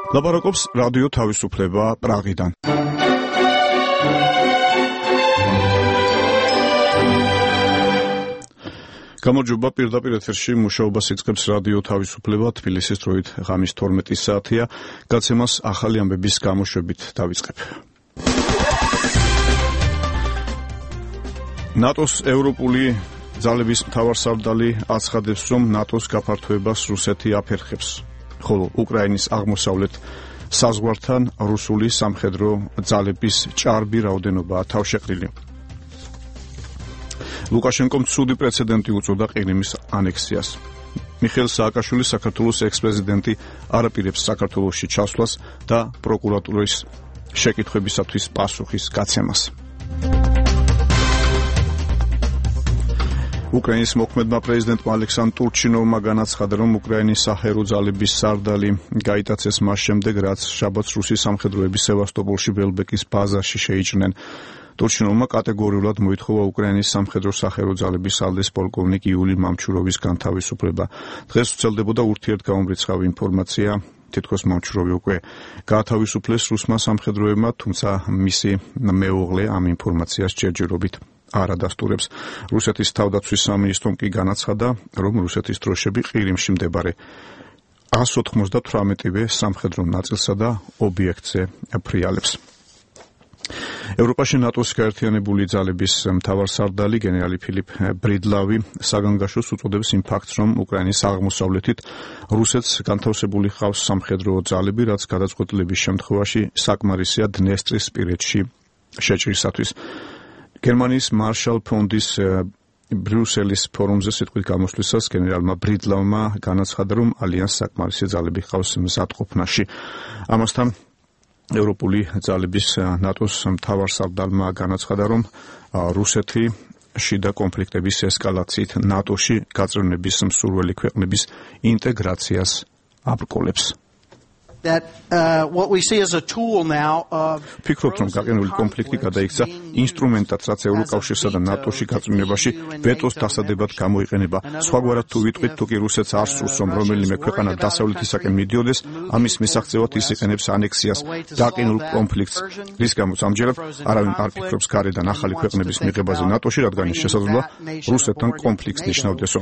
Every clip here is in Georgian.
ლაპარაკობს რადიო თავისუფლება პრაღიდან. გამარჯობა, პირდაპირ ეთერში მუშაობას იწყებს რადიო თავისუფლება თბილისის დროით ღამის 12 საათია. გაცემას ახალი ამბების გამოშვებით დავიწყებ. ნატოს ევროპული ძალების მთავარსარდალი აცხადებს, რომ ნატოს გაფართოებას რუსეთი აფერხებს, ხოლო უკრაინის აღმოსავლეთ საზღვართან რუსული სამხედრო ძალების ჭარბი რაოდენობაა თავშეყრილი. ლუკაშენკომ ცუდი პრეცედენტი უწოდა ყირიმის ანექსიას. მიხეილ სააკაშვილი, საქართველოს ექს-პრეზიდენტი, არაპირებს საქართველოში ჩასვლას და პროკურატურის შეკითხვებისათვის პასუხის გაცემას. უკრაინის მოქმედმა პრეზიდენტმა ალექსანდრ ტურჩინოვმა განაცხადა, რომ უკრაინის საჰაერო ძალების სარდალი გაიტაცეს მას შემდეგ, რაც შაბათს რუსი სამხედროები სევასტოპოლში ველბეკის ბაზაში შეიჭრნენ. ტურჩინოვმა კატეგორიულად მოითხოვა უკრაინის სამხედრო საჰაერო ძალების სალდის პოლკოვნიკ იული მამჩუროვის განთავისუფლება. დღეს ვრცელდებოდა ურთიერთგამომრიცხავი ინფორმაცია, თითქოს მამჩუროვი უკვე გაათავისუფლეს რუსმა სამხედროებმა, თუმცა მისი მეუღლე ამ ინფორმაციას ჯერჯერობით არ ადასტურებს. რუსეთის თავდაცვის სამინისტრომ კი განაცხადა, რომ რუსეთის დროშები ყირიმში მდებარე 198-ვე სამხედრო ნაწილსა და ობიექტზე ფრიალებს. ევროპაში ნატოს გაერთიანებული ძალების მთავარსარდალი გენერალი ფილიპ ბრიდლავი საგანგაშოს უწოდებს იმ ფაქტს, რომ უკრაინის აღმოსავლეთით რუსეთს განთავსებული ჰყავს სამხედრო ძალები, რაც გადაწყვეტილების შემთხვევაში საკმარისია დნესტრისპირეთში შეჭრისათვის. გერმანიის მარშალ ფონდის ბრიუსელის ფორუმზე სიტყვით გამოსვლისას გენერალმა ბრიდლავმა განაცხადა, რომ ალიანსს საკმარისი ძალები ჰყავს მზადყოფნაში. ამასთან ევროპული ძალების ნატოს მთავარსარდალმა განაცხადა, რომ რუსეთი შიდა კონფლიქტების ესკალაციით ნატოში გაწევრიანების მსურველი ქვეყნების ინტეგრაციას აბრკოლებს. ფიქრობთ, რომ გაყინული კონფლიქტი გადაიქცა ინსტრუმენტად, რაც ევროკავშირსა და ნატოში გაწევრიანებაში ვეტოს დასადებად გამოიყენება. სხვაგვარად თუ ვიტყვით, თუ კი რუსეთს არ სურს, რომ რომელიმე ქვეყანა დასავლეთისაკენ მიდიოდეს, ამის მისაღწევად ის იყენებს ანექსიას, გაყინულ კონფლიქტს, რის გამოც ამჯერად არავინ არ ფიქრობს გარედან ახალი ქვეყნების მიღებაზე ნატოში, რადგან ის შესაძლოა რუსეთთან კონფლიქტს ნიშნავდესო.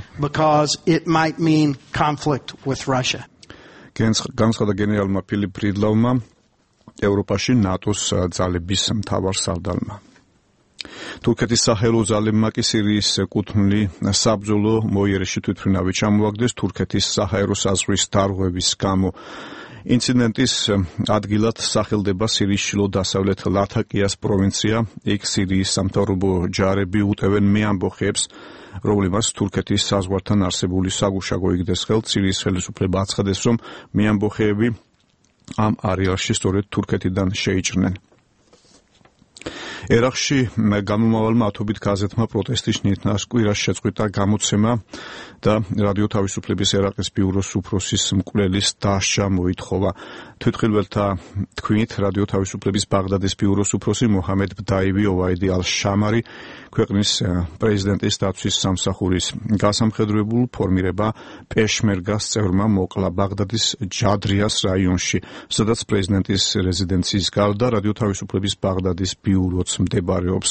განცხადა გენერალმა ფილიპ ბრიდლავმა, ევროპაში ნატოს ძალების მთავარსარდალმა. თურქეთის საჰაერო ძალებმა კი სირიის კუთვნილი საბრძოლო მოიერეში თვითმფრინავი ჩამოაგდეს თურქეთის საჰაერო საზღვრის დარღვევის გამო. ინციდენტის ადგილად სახელდება სირიის ჩრდილო-დასავლეთ ლათაკიას პროვინცია. იქ სირიის სამთავრობო ჯარები უტევენ მეამბოხეებს, რომლებმაც თურქეთის საზღვართან არსებული საგუშაგო იგდეს ხელთ. სირიის ხელისუფლება აცხადებს, რომ მეამბოხეები ამ არეალში სწორედ თურქეთიდან შეიჭრნენ. ერაყში გამომავალმა ათობით გაზეთმა პროტესტის ნიჭნას კვირას შეწყვიტა გამოცემა და რადიო თავისუფლების ერაყის ბიუროს უფროსის მკვლელის დასჯა მოითხოვა. თვითმხილველთა თქმით, რადიო თავისუფლების ბაღდადის ბიუროს უფროსი მოჰამედ ბდაივი ოვაიდი ალ-შამარი ქვეყნის პრეზიდენტის დაცვის სამსახურის გასამხედროებულ ფორმირება პეშმერგას წევრმა მოკლა ბაღდადის ჯადრიას რაიონში, სადაც პრეზიდენტის რეზიდენციის გარდა რადიო თავისუფლების ბაღდადის ბიუროც მდებარეობს.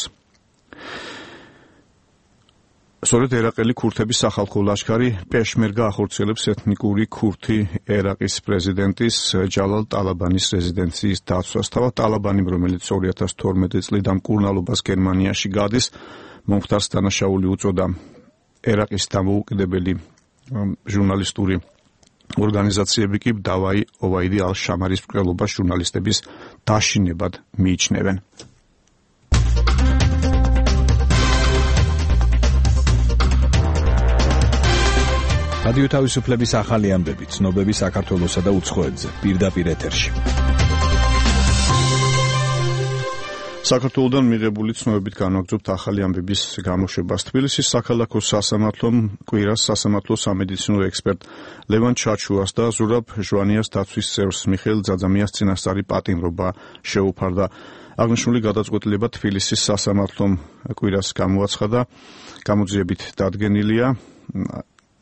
სწორედ ერაყელი ქურთების სახალხო ლაშქარი პეშმერგა ახორციელებს ეთნიკური ქურთი ერაყის პრეზიდენტის ჯალალ ტალაბანის რეზიდენციის დაცვას. თავად ტალაბანი, რომელიც 2012 წლიდან მკურნალობას გერმანიაში გადის, მომხდარს დანაშაული უწოდა. ერაყის დამოუკიდებელი ჟურნალისტური ორგანიზაციები კი ბდავაი ოვაიდი ალ-შამარის მკვლელობას ჟურნალისტების დაშინებად მიიჩნევენ. რადიო თავისუფლების ახალი ამბები, ცნობები საქართველოსა და უცხოეთზე, პირდაპირ ეთერში. საქართველოდან მიღებული ცნობებით განვაგრძობთ ახალი ამბების გამოშვებას. თბილისის საქალაქო სასამართლომ კვირას სასამართლო სამედიცინო ექსპერტ ლევან ჩაჩუას და ზურაბ ჟვანიას დაცვის წევრს მიხეილ ძაძამიას წინასწარი პატიმრობა შეუფარდა. აღნიშნული გადაწყვეტილება თბილისის სასამართლომ კვირას გამოაცხადა, გამოძიებით დადგენილია.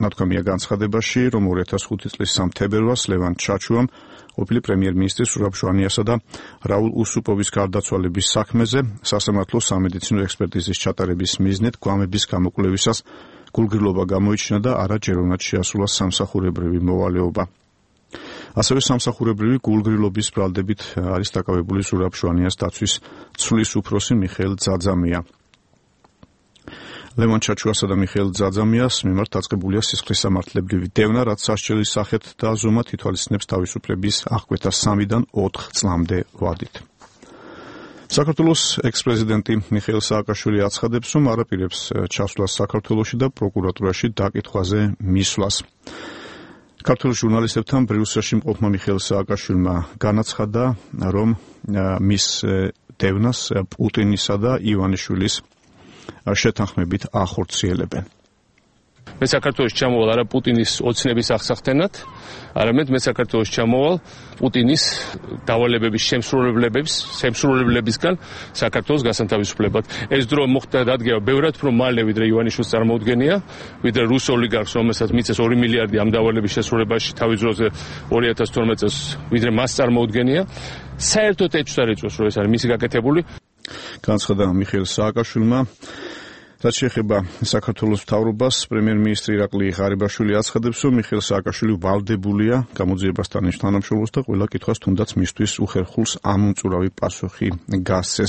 ნათქვამია განცხადებაში, რომ 2005 წლის 3 თებერვალს ლევან ჩაჩუამ ყოფილი პრემიერ-მინისტრის ზურაბ ჟვანიასა და რაულ უსუპოვის გარდაცვალების საქმეზე სასამართლო სამედიცინო ექსპერტიზის ჩატარების მიზნით გვამების გამოკვლევისას გულგრილობა გამოიჩინა და არაჯეროვნად შეასრულა სამსახურებრივი მოვალეობა. ასევე სამსახურებრივი გულგრილობის ბრალდებით არის დაკავებული ზურაბ ჟვანიას დაცვის ცვლის უფროსი მიხეილ ძაძამია. ლევან ჩაჩუასა და მიხეილ ძაძამიას მიმართ დაწყებულია სისხლისამართლებრივი დევნა, რაც სასჯელის სახით და ზომად ითვალისწინებს თავისუფლების აღკვეთა 3-დან 4 წლამდე ვადით. საქართველოს ექს-პრეზიდენტი მიხეილ სააკაშვილი აცხადებს, რომ არაპირებს ჩასვლას საქართველოში და პროკურატურაში დაკითხვაზე მისვლას. ქართულ ჟურნალისტებთან ბრიუსელში მყოფმა მიხეილ სააკაშვილმა განაცხადა, რომ მის დევნას პუტინისა და ივანიშვილის შეთანხმებით ახორციელებენ. მე საქართველოში ჩამოვალ არა პუტინის ოცნების აღსახდენად, არამედ მე საქართველოში ჩამოვალ პუტინის დავალებების შემსრულებლებისგან საქართველოს გასანთავისუფლებად. ეს დრო მოხდა დადგება ბევრად უფრო მალე, ვიდრე ივანიშვილს წარმოუდგენია, ვიდრე რუს ოლიგარქს, რომელსაც მიწეს 2 მილიარდი ამ დავალების შესრულებაში თავის დროზე 2012 წელს, ვიდრე მას წარმოუდგენია. საერთოდ ეჭვს არ ეწევს, რომ ეს არის მისი გაკეთებული. განცხადა მიხეილ სააკაშვილმა. რაც შეეხება საქართველოს მთავრობას, პრემიერ-მინისტრი ირაკლი ღარიბაშვილი აცხადებს, რომ მიხეილ სააკაშვილი ვალდებულია გამოძიებასთან თანამშრომლობს და ყველა კითხვას თუნდაც მისთვის უხერხულს ამომწურავი პასუხი გასცეს.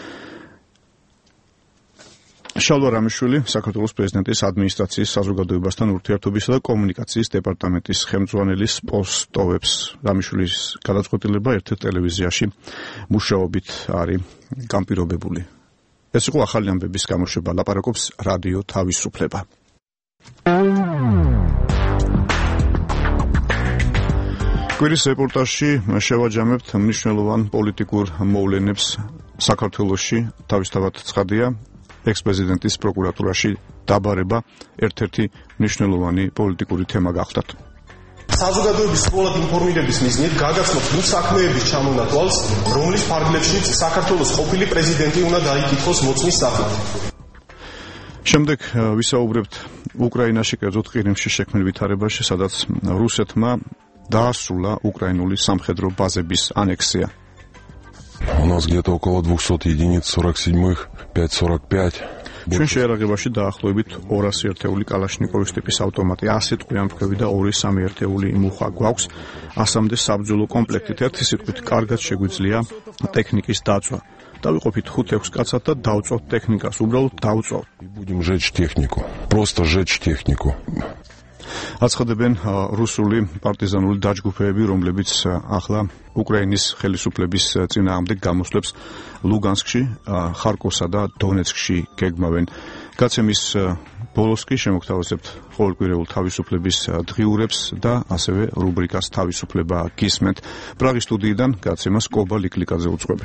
შალვა რამიშვილი, საქართველოს პრეზიდენტის ადმინისტრაციის საზოგადოებასთან ურთიერთობისა და კომუნიკაციის დეპარტამენტის ხელმძღვანელის პოსტოვებს. რამიშვილის გადაწყვეტილება ერთ-ერთ ტელევიზიაში მუშაობით არის განპირობებული. ეს იყო ახალი ამბების გამოშვება, ლაპარაკობს რადიო თავისუფლება. კვირის რეპორტაჟში შევაჯამებთ მნიშვნელოვან პოლიტიკურ მოვლენებს საქართველოში. თავისთავად ცხადია, ექს-პრეზიდენტის პროკურატურაში დაბარება ერთ-ერთი მნიშვნელოვანი პოლიტიკური თემა გახდათ. საზოგადოების სრულად ინფორმირების მიზნით გაგაცნობთ იმ საქმეების ჩამონათვალს, რომლის ფარგლებშიც საქართველოს ყოფილი პრეზიდენტი უნდა დაიკითხოს მოწმის სახით. შემდეგ ვისაუბრებთ უკრაინაში, კერძოდ ყირიმში შექმნილ ვითარებაში, სადაც რუსეთმა დაასრულა უკრაინული სამხედრო ბაზების ანექსია. У нас где-то около 200 единиц 47-х, 5.45. ჩვენ შეერაღებაში დაახლოებით 200 ერთეული კალაშნიკოვის ტიპის ავტომატი, 100 ტყვიამფრქვევი და 2-3 ერთეული მუხა გვაქვს, 100-მდე საბრძოლო კომპლექტით. ერთი სიტყვით, კარგად შეგვიძლია ტექნიკის დაწვა. დავიყოფით 5-6 კაცად და დავწვავთ ტექნიკას, უბრალოდ დავწვავთ. Будем жечь технику. Просто жечь технику. აცხადებენ რუსული პარტიზანული დაჯგუფებები, რომლებიც ახლა უკრაინის ხელისუფლების წინააღმდეგ გამოსვლებს ლუგანსკში, ხარკოვსა და დონეცკში გეგმავენ. გაცემის ბოლოს კი შემოგთავაზებთ ყოველკვირეულ თავისუფლების დღიურებს და ასევე რუბრიკას თავისუფლება გისმენთ. პრაღის სტუდიიდან გაცემას კობა ლიკლიკაძე უძღვები.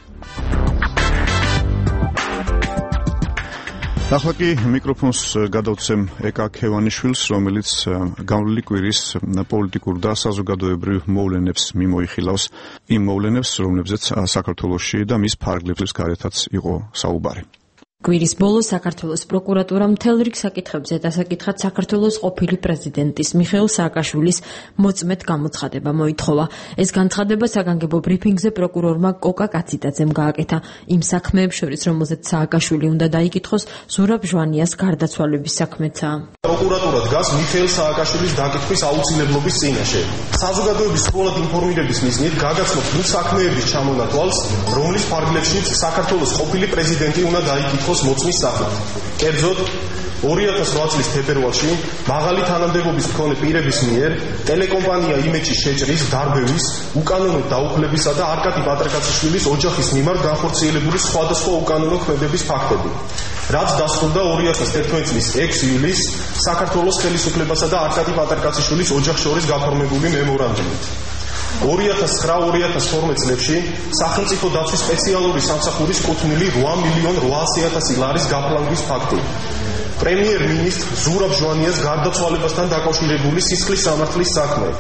ახლა კი მიკროფონს გადავცემ ეკა ქევანიშვილს, რომელიც გამოვლილი კვირის პოლიტიკურ და საზოგადოებრივ მოვლენებს მიმოიხილავს, იმ მოვლენებს, რომლებზეც საქართველოში და მის ფარგლებს გარეთაც იყო საუბარი. კვირის ბოლოს საქართველოს პროკურატურამ მთელ რიგ საკითხებზე დასაკითხად საქართველოს ყოფილი პრეზიდენტის მიხეილ სააკაშვილის მოწმედ გამოცხადება მოითხოვა. ეს განცხადება საგანგებო ბრიფინგზე პროკურორმა კოკა კაციდაძემ გააკეთა. იმ საქმეებს შორის, რომელზეც სააკაშვილი უნდა დაიკითხოს, ზურაბ ჟვანიას გარდაცვალების საქმეცაა. პროკურატურა დგას მიხეილ სააკაშვილის დაკითხვის აუცილებლობის წინაშე. საზოგადოების სრულად ინფორმირების მიზნით გაგაცნობთ იმ საქმეების ჩამონათვალს, რომლის ფარგლებშიც საქართველოს ყოფილი პრეზიდენტი უნდა დაიკითხოს მოწმის სახით. კერძოდ 2008 წლის თებერვალში მაღალი თანამდებობის მქონე პირების მიერ ტელეკომპანია იმეჯის შეჭრის, დარბევის, უკანონო დაუხლებისა და არკადი პატრიკაციშვილის ოჯახის მიმართ განხორციელებული სხვადასხვა უკანონო ქმედების ფაქტები. რაც დასრულდა 2011 წლის 6 ივლისს საქართველოს ხელისუფლებასა და არკადი პატრიკაციშვილის ოჯახს შორის გაფორმებული მემორანდუმით. 2009-2012 წლებში სახელმწიფო დაცვის სპეციალური სამსახურის კუთვნილი 8.800.000 ლარის გაფლანგვის ფაქტი. პრემიერ-მინისტრ ზურაბ ჟვანიას გარდაცვალებასთან დაკავშირებული სისხლის სამართლის საქმე.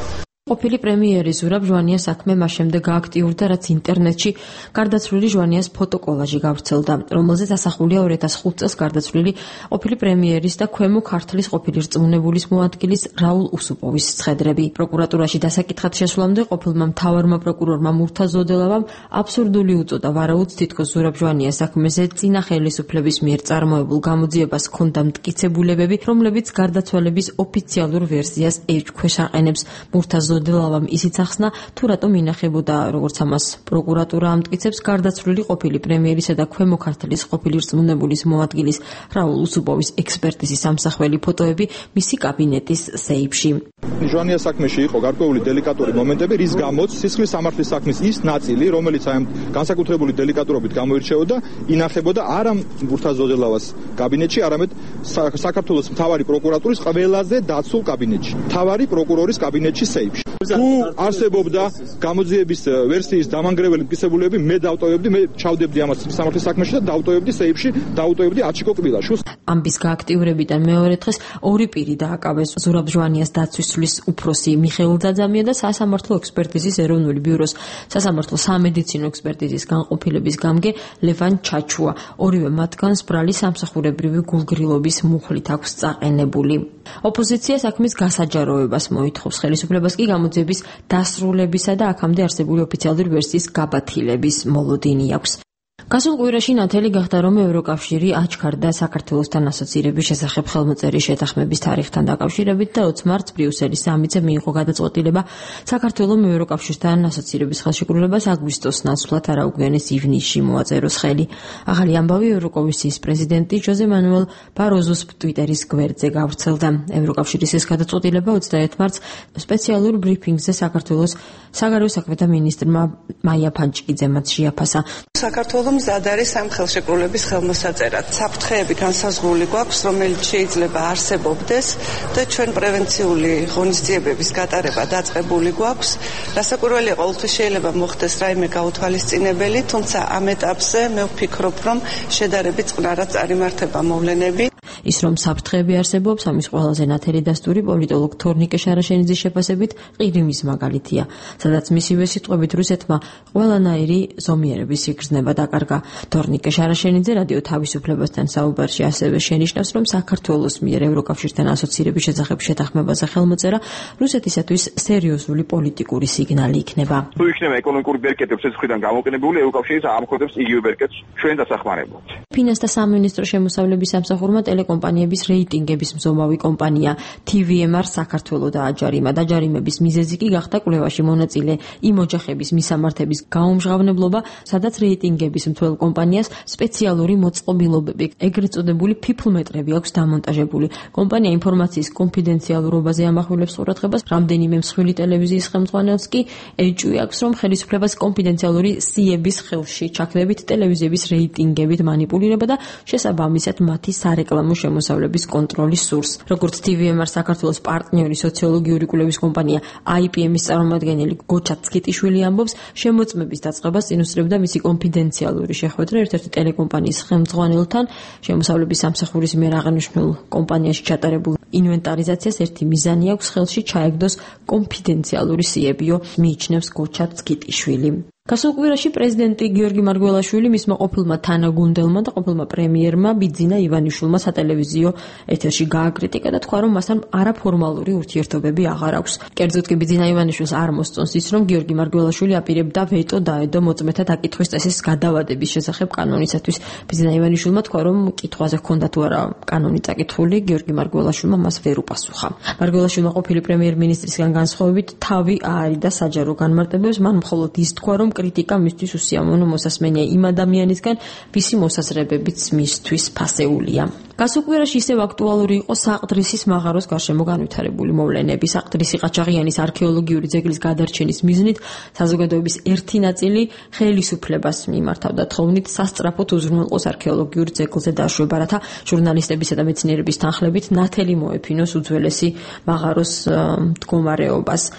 ყოფილი პრემიერი ზურაბ ჟვანიას საქმე მას შემდეგ გააქტიურდა, რაც ინტერნეტში გარდაცვლილი ჟვანიას ფოტოკოლაჟი გავრცელდა, რომელზეც ასახულია 2005 წელს გარდაცვლილი ყოფილი პრემიერის და ქვემო ქართლის ყოფილი რწმუნებულის მოადგილის რაულ უსუპოვის ცხედრები. პროკურატურაში დასაკითხად შესვლამდე ყოფილმა მთავარმა პროკურორმა მურთა ზოდელავამ აბსურდული უწოდა ვარაუდს, თითქოს ზურაბ ჟვანიას საქმეზე წინა ხელისუფლების მიერ წარმოებულ გამოძიებას ჰქონდა მტკიცებულებები, რომლებიც გარდაცვალების ოფიციალურ ვერსიას ეჭქვეშ აყენებს. მურთა ზოდელავამ ისიც ახსნა, თუ რატომ ინახებოდა, როგორც ამას პროკურატურა ამტკიცებს, გარდაცვლილი ყოფილი პრემიერისა და ქვემო ქართლის ყოფილი რწმუნებულის მოადგილის რაულ უსუპოვის ექსპერტიზის ამსახველი ფოტოები მისი კაბინეტის სეიფში. ჟვანიას საქმეში იყო გარკვეული დელიკატური მომენტები, რის გამოც სისხლის სამართლის საქმის ის ნაწილი, რომელიც აი განსაკუთრებული დელიკატურობით გამოირჩეოდა, ინახებოდა არა მურთა ზოდელავას კაბინეტში, არამედ საქართველოს მთავარი პროკურატურის ყველაზე დაცულ კაბინეტში, მთავარი პროკურორის კაბინეტში სეიფში. თუ არსებობდა გამოძიების ვერსიის დამანგრეველი მტკიცებულებები, მე დავტოვებდი, მე ჩავდებდი ამას სამართლის საქმეში და დავტოვებდი სეიფში, დავტოვებდი აჩიკო კბილაშვილს. ამბის გააქტიურებიდან მეორე დღეს ორი პირი დააკავეს ზურაბ ჟვანიას დაცვისლის უფროსი მიხეილ ძაძამია და სასამართლო ექსპერტიზის ეროვნული ბიუროს სასამართლო სამედიცინო ექსპერტიზის განყოფილების გამგე ლევან ჩაჩუა. ორივე მათგანს ბრალი სამსახურებრივი გულგრილობის მუხლით აქვს წაყენებული. ოპოზიცია საქმის გასაჯაროებას მოითხოვს, ხელისუფლებას კი გამოძიების დასრულებისა და აქამდე არსებული ოფიციალური ვერსიის გაბათილების მოლოდინი აქვს. გასულ კვირაში ნათელი გახდა, რომ ევროკავშირი აჩქარდა საქართველოსთან ასოცირების შესახებ ხელმოწერის შეთანხმების თარიღთან დაკავშირებით და 20 მარტს ბრიუსელის სამიტზე მიიღო გადაწყვეტილება საქართველოს ევროკავშირთან ასოცირების ხელშეკრულებას აგვისტოს ნაცვლად არაუგვიანეს ივნისში მოაწეროს ხელი. ახალი ამბავი ევროკომისიის პრეზიდენტი ჟოზე მანუელ ბაროზოს ტვიტერის გვერდზე გავრცელდა. ევროკავშირის ეს გადაწყვეტილება 21 მარტს სპეციალურ ბრიფინგზე საქართველოს საგარეო საქმეთა მინისტრმა მაია ფანჩიკიძემაც შეაფასა. საქართველოს მზად არის ამ ხელშეკრულების ხელმოსაწერად. საფრთხეები განსაზღვრული გვაქვს, რომელიც შეიძლება არსებობდეს და ჩვენ პრევენციული ღონისძიებების გატარება დაწყებული გვაქვს. რასაკვირველია, ყოველთვის შეიძლება მოხდეს რაიმე გაუთვალისწინებელი, თუმცა ამ ეტაპზე მე ვფიქრობ, რომ შედარებით წყნარად წარიმართება მოვლენები. ის რომ საფრთხეები არსებობს, ამის ყველაზე ნათელი დასტური პოლიტოლოგ თორნიკე შარაშენიძის შეფასებით ყირიმის მაგალითია, სადაც მისივე სიტყვებით რუსეთმა ყველანაირი ზომიერების სიგრძნება დაკარგა. თორნიკე შარაშენიძე რადიო თავისუფლებასთან საუბარში ასევე შენიშნავს, რომ საქართველოს მიერ ევროკავშირთან ასოცირების შესახებ შეთანხმებაზე ხელმოწერა რუსეთისათვის სერიოზული პოლიტიკური სიგნალი იქნება. თუ იქნება ეკონომიკური ბერკეტი რუსეთის მხრიდან გამოყენებული, ევროკავშირი ამხელებს იგივე ბერკეტს ჩვენ დასახმარებლად. ფინანსთა სამინისტრო შემოსავლების სამსახურმა ტელეკომპანიების რეიტინგების მზომავი კომპანია TVMR საქართველოს დააჯარიმა. დაჯარიმების მიზეზი კი გახდა კვლევაში მონაწილე იმ ოჯახების მისამართების გაუმჟღავნებლობა, სადაც რეიტინგების მთელ კომპანიას სპეციალური მოწყობილობები, ეგრეთ წოდებული ფიფლმეტრები აქვს დამონტაჟებული. კომპანია ინფორმაციის კონფიდენციალურობაზე ამახვილებს ყურადღებას, რამდენიმე მსხვილი ტელევიზიის ხელმძღვანელს კი ეჭვი აქვს, რომ ხელისუფლებას კონფიდენციალური სიების ხელში ჩაქნებით ტელევიზიების რეიტინგებით манипулირება და შესაბამისად მათი სარეკლამო შემოსავლების კონტროლის სურს. როგორც TVMR საქართველოს პარტნიორი სოციოლოგიური კვლევის კომპანია IPM-ის წარმომადგენელი გოჩა ცკიტიშვილი ამბობს, შემოწმების დაწყებას წინუსწრებდა მისი კონფიდენციალური შეხვედრა ერთ-ერთი ტელეკომპანიის ხელმძღვანელთან. შემოსავლების სამსახურის მიერ აღნიშნულ კომპანიაში ჩატარებულ ინვენტარიზაციას ერთი მიზანი აქვს, ხელში ჩაეგდოს კონფიდენციალური სიებიო, მიიჩნევს გოჩა ცკიტიშვილი. გასულ კვირაში პრეზიდენტი გიორგი მარგველაშვილი მისმა ყოფილმა თანაგუნდელმა და ყოფილმა პრემიერმა ბიძინა ივანიშვილმა სატელევიზიო ეთერში გააკრიტიკა და თქვა, რომ მასთან არაფორმალური ურთიერთობები აღარ აქვს. კერძოდ კი ბიძინა ივანიშვილს არ მოსწონს ის, რომ გიორგი მარგველაშვილი აპირებდა ვეტო დაედო მოწმეთა დაკითხვის წესის გადავადების შესახებ კანონისათვის. ბიძინა ივანიშვილმა თქვა, რომ კითხვაზე ჰქონდა თუ არა კანონი წაკითხული, გიორგი მარგველაშვილმა მას ვერ უპასუხა. მარგველაშვილმა ყოფილი პრემიერ-მინისტრისგან განსხვავებით თავი აარიდა საჯარო განმარტებებს, მან მხოლოდ ის თქვა, რომ კრიტიკა მისთვის უსიამოვნო მოსასმენია იმ ადამიანისგან, ვისი მოსაზრებებიც მისთვის ფასეულია. გასულ კვირაში ისევ აქტუალური იყო საყდრისის მაღაროს გარშემო განვითარებული მოვლენები. საყდრისი ყაჩაღიანის არქეოლოგიური ძეგლის გადარჩენის მიზნით საზოგადოების ერთი ნაწილი ხელისუფლებას მიმართავდა თხოვნით სასწრაფოდ უზრუნველყოს არქეოლოგიურ ძეგლზე დაშვება, რათა ჟურნალისტებისა და მეცნიერების თანხლებით ნათელი მოეფინოს უძველესი მაღაროს მდგომარეობას.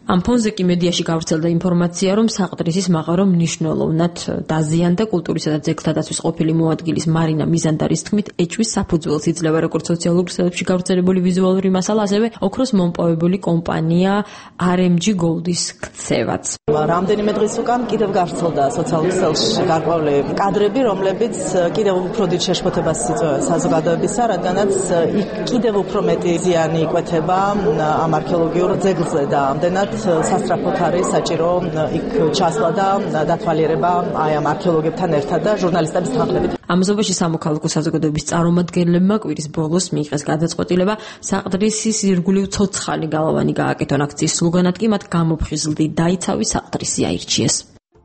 ამ ფონზე კი მედიაში გავრცელდა ინფორმაცია, რომ საყდრისის მაღარო მნიშვნელოვნად დაზიანდა კულტურისა და ძეგლთა დაცვის ყოფილი მოადგილის მარინა მიზანდარის თქმით, ეჭვის საფუძველს იძლევა როგორც სოციალურ ქსელებში გავრცელებული ვიზუალური მასალა, ასევე ოქროს მომპოვებული კომპანია RMG Gold-ის ქცევაც. რამდენიმე დღის უკან კიდევ გავრცელდა სოციალურ ქსელში გარკვეული კადრები, რომლებიც კიდევ უფრო დიდ შეშფოთებას იწვევენ საზოგადოებისა, რადგანაც იქ კიდევ უფრო მეტი ზიანი იკვეთება ამ არქეოლოგიურ ძეგლზე და ამდენად სასწრაფოდ არის საჭირო იქ ჩასვლა და დათვალიერება აი ამ არქეოლოგებთან ერთად და ჟურნალისტების თანხლებით. ამაზობაში სამოქალაქო საზოგადოების წარმომადგენლებმა კვირის ბოლოს მიიღეს გადაწყვეტილება საყდრისის ირგვლივ ცოცხალი გალავანი გააკეთონ. აქციის სლოგანად კი მათ გამოფხიზლდი დაიცავი საყდრისი აირჩიეს.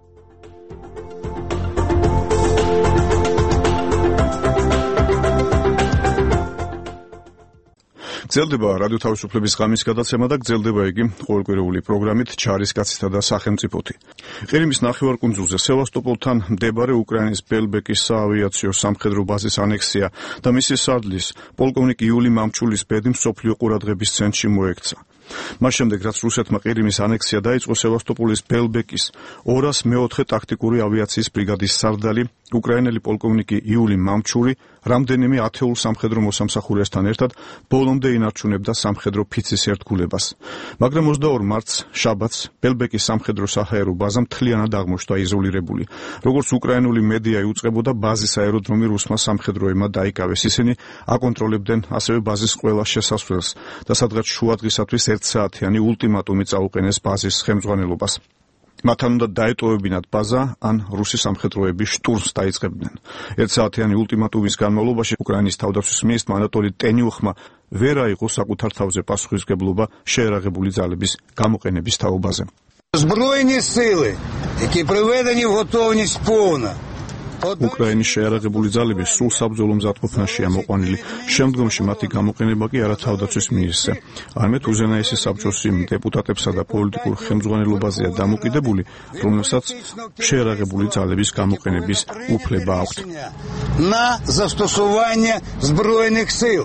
გრძელდება რადიო თავისუფლების ღამის გადაცემა და გრძელდება იგი ყოველკვირეული პროგრამით ჯარისკაცთა და სახელმწიფოთი. ყირიმის ნახევარკუნძულზე სევასტოპოლთან მდებარე უკრაინის ბელბეკის საავიაციო სამხედრო ბაზის ანექსია და მისი სარდლის პოლკოვნიკ იული მამჩულის ბედი მსოფლიო ყურადღების ცენტრში მოექცა. მას შემდეგ, რაც რუსეთმა ყირიმის ანექსია დაიწყო, სევასტოპოლის ბელბეკის 204 ტაქტიკური ავიაციის ბრიგადის სარდალი უკრაინელი პოლკოვნიკი იული მამჩური რამდენიმე ათეულ სამხედრო მოსამსახურესთან ერთად ბოლომდე ინარჩუნებდა სამხედრო ფიცის ერთგულებას. მაგრამ 22 მარტს შაბათს ბელბეკის სამხედრო საჰაერო ბაზა მთლიანად აღმოჩნდა იზოლირებული. როგორც უკრაინული მედია იუწყებოდა, ბაზის აეროდრომი რუსმა სამხედროებმა დაიკავეს. ისინი აკონტროლებდნენ ასევე ბაზის ყველა შესასვლელს და სადღაც შუადღისათვის 1 საათიანი ულტიმატუმი წაუყენეს ბაზის ხელმძღვანელობას. მათთან უნდა დაეტოვებინათ ბაზა, ან რუსი სამხედროები შტურმს დაიწყებდნენ. 1 საათიანი ულტიმატუმის განმავლობაში უკრაინის თავდაცვის მინისტრმა ანატოლი ტენიუხმა ვერ აიღო საკუთარ თავზე პასუხისმგებლობა შეერაღებული ძალების გამოყენების თაობაზე. Збройні сили, які приведені в готовність повна. უკრაინის შეერაღებული ძალები სრულ საბრძოლო მზადყოფნაშია მოყვანილი. შემდგომში მათი გამოყენება კი არა თავდაცვის მინისტრზე, არამედ უზენაესი საბჭოს იმ დეპუტატებსა და პოლიტიკურ ხელმძღვანელობაზეა დამოკიდებული, რომლებსაც შეერაღებული ძალების გამოყენების უფლება აქვთ. На застосування збройних сил.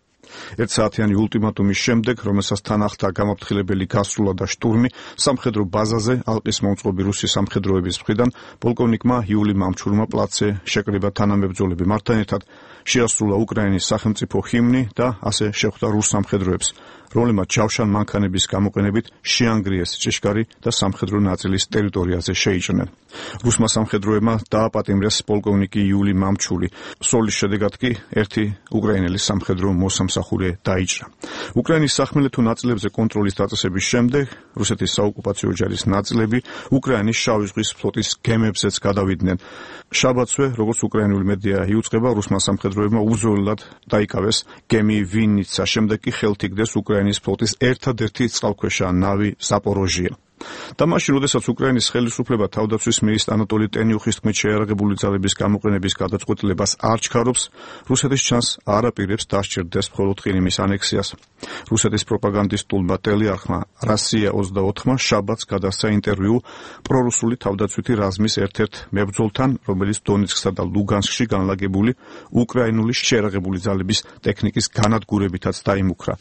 1 საათიანი ულტიმატუმის შემდეგ, რომელსაც თან ახლდა გამაფრთხილებელი გასვლა და შტურმი, სამხედრო ბაზაზე ალყის მომწყობი რუსი სამხედროების მხრიდან პოლკოვნიკმა იული მამჩურმა პლაცზე შეკრიბა თანამებრძოლები მართან ერთად შეასრულა უკრაინის სახელმწიფო ჰიმნი და ასე შეხვდა რუს სამხედროებს, რომლებმაც ჯავშან მანქანების გამოყენებით შეანგრიეს ჭიშკარი და სამხედრო ნაწილის ტერიტორიაზე შეიჭრნენ. რუსმა სამხედროებმა დააპატიმრეს პოლკოვნიკი იული მამჩური. სროლის შედეგად კი ერთი უკრაინელი სამხედრო მოსამსახურე დაიჭრა. უკრაინის სახმელეთო ნაწილებზე კონტროლის დაწესების შემდეგ რუსეთის საოკუპაციო ჯარის ნაწილები უკრაინის შავი ზღვის ფლოტის გემებზეც გადავიდნენ. შაბათსვე, როგორც უკრაინული მედია იუწყება, რუსმა სამხედროებმა უზრუნველად დაიკავეს გემი ვინიცა, შემდეგ კი ხელთ იგდეს უკრაინის ფლოტის ერთადერთი წყალქვეშა ნავი ზაპოროჟია. და მაშინ, როდესაც უკრაინის ხელისუფლება თავდაცვის მინისტრ ანატოლი ტენიუხის თქმით შეერაღებული ძალების გამოყენების გადაწყვეტილებას არ ჩქარობს, რუსეთის ჩანს არ აპირებს დასჭირდეს მხოლოდ ყირიმის ანექსიას. რუსეთის პროპაგანდისტულმა ტელეარხმა Россия 24-მა შაბათს გადასცა ინტერვიუ პრორუსული თავდაცვითი რაზმის ერთ-ერთ მებრძოლთან, რომელიც დონეცკსა და ლუგანსკში განლაგებული უკრაინული შეერაღებული ძალების ტექნიკის განადგურებითაც დაიმუქრა.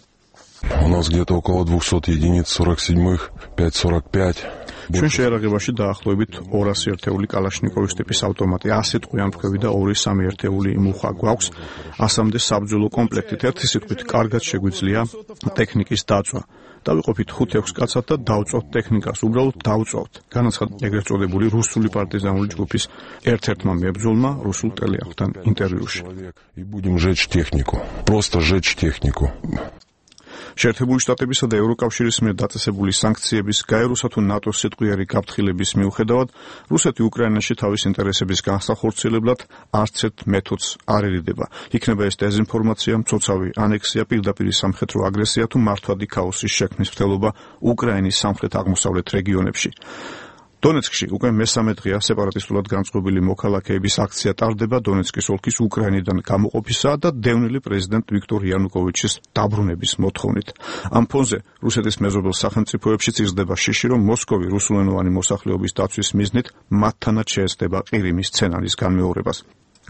У нас где-то около 200 единиц 47-х, 5.45. ჩვენ შეერაღებაში დაახლოებით 200 ერთეული კალაშნიკოვის ტიპის ავტომატი, 100 ტყვიამფრქვევი და 2-3 ერთეული მუხა გვაქვს, 100-მდე საბრძოლო კომპლექტით. ერთი სიტყვით, კარგად შეგვიძლია ტექნიკის დაწვა. დავიყოფით 5-6 კაცად და დავწვავთ ტექნიკას, უბრალოდ დავწვავთ. განაცხადა ეგრეთ წოდებული რუსული პარტიზანული ჯგუფის ერთ-ერთმა მებრძოლმა რუსულ ტელეარხთან ინტერვიუში. И будем жечь технику. Просто жечь технику. შეერთებული შტატებისა და ევროკავშირის მიერ დაწესებული სანქციების გაეროსა თუ ნატოს სიტყვიერი გაფრთხილების მიუხედავად, რუსეთი უკრაინაში თავის ინტერესების განსახორციელებლად არც ერთ მეთოდს არ ერიდება. იქნება ეს დეზინფორმაცია, მცოცავი ანექსია, პირდაპირ სამხედრო აგრესია თუ მართვადი ქაოსის შექმნის მცდელობა უკრაინის სამხრეთ-აღმოსავლეთ რეგიონებში. დონეცკში უკვე მესამე დღეა სეპარატისტულად განწყობილი მოქალაქეების აქცია ტარდება დონეცკის ოლქის უკრაინიდან გამოყოფისა და დევნილი პრეზიდენტ ვიქტორ იანუკოვიჩის დაბრუნების მოთხოვნით. ამ ფონზე რუსეთის მეზობელ სახელმწიფოებშიც იზრდება შიში, რომ მოსკოვი რუსულენოვანი მოსახლეობის დაცვის მიზნით მათთანაც შეეცდება ყირიმის სცენარის განმეორებას.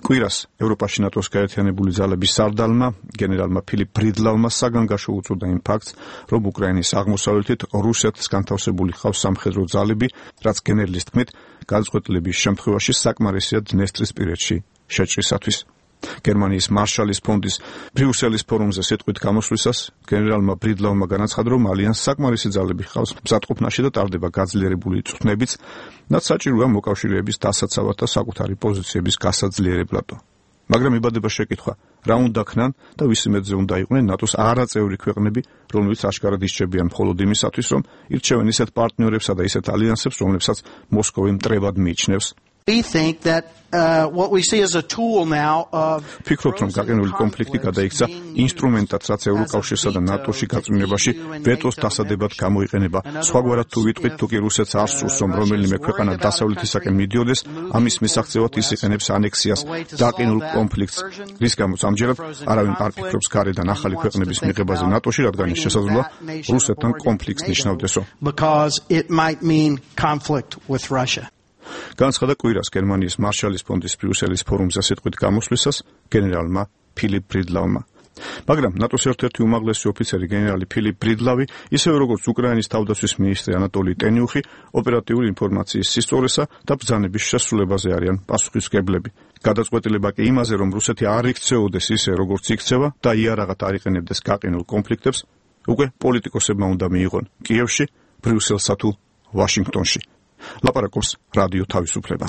კვირას ევროპაში ნატოს გაერთიანებული ძალების სარდალმა გენერალმა ფილიპ ბრიდლავმა საგანგაშო უწოდა იმ ფაქტს, რომ უკრაინის აღმოსავლეთით რუსეთს განთავსებული ჰყავს სამხედრო ძალები, რაც გენერლის თქმით გადაწყვეტილების შემთხვევაში საკმარისია დნესტრისპირეთში შეჭრისათვის. გერმანიის მარშალის ფონდის ბრიუსელის ფორუმზე სიტყვით გამოსვლისას გენერალმა ბრიდლავმა განაცხადა, რომ ალიანსს საკმარისი ძალები ჰყავს მზადყოფნაში და ტარდება გაძლიერებული წვრთნებიც, რაც საჭიროა მოკავშირეების დასაცავად და საკუთარი პოზიციების გასაძლიერებლადო. მაგრამ იბადება შეკითხვა, რა უნდა ქნან და ვისი მეძზე უნდა იყვნენ ნატოს არაწევრი ქვეყნები, რომლებიც აშკარად ისჯებიან მხოლოდ იმისათვის, რომ ირჩევენ ისეთ პარტნიორებსა და ისეთ ალიანსებს, რომლებსაც მოსკოვი მტრევად მიიჩნევს. We think that what we see as a tool now of ფიქრობთ, რომ გაყინული კონფლიქტი გადაიქცა ინსტრუმენტად, რაც ევროკავშირსა და ნატოში გაწმენდობაში ვეტოს დასადებად გამოიყენება. სხვაგვარად თუ ვიტყვით, თუ კი რუსეთს არ სურს, რომ რომელიმე ქვეყანა დასავლეთისაკენ მიდიოდეს, ამის მისაღწევად ის იყენებს ანექსიას, დაყინულ კონფლიქტს, რის გამოც ამჯერად არავინ არ ფიქრობს გარედან ახალი ქვეყნების მიღებაზე ნატოში, რადგან ის შესაძლოა რუსეთთან კონფლიქტს ნიშნავდესო. because it might mean conflict with Russia. განაცხადა კვირას გერმანიის მარშალის ფონდის ბრიუსელის ფორუმზე სიტყვით გამოსვლისას გენერალმა ფილიპ ბრიდლავმა. მაგრამ ნატოს ერთ-ერთი უმაღლესი ოფიცერი გენერალი ფილიპ ბრიდლავი, ისევე როგორც უკრაინის თავდაცვის მინისტრი ანატოლი ტენიუხი, ოპერატიული ინფორმაციის სისწორესა და ბრძანების შესრულებაზე არიან პასუხისმგებლები. გადაწყვეტილება კი იმაზე, რომ რუსეთი არ იქცეოდეს ისე, როგორც იქცევა და იარაღად არ იყენებდეს გაყინულ კონფლიქტებს, უკვე პოლიტიკოსებმა უნდა მიიღონ კიევში, ბრიუსელსა თუ ვაშინგტონში. ლაპარაკობს რადიო თავისუფლება.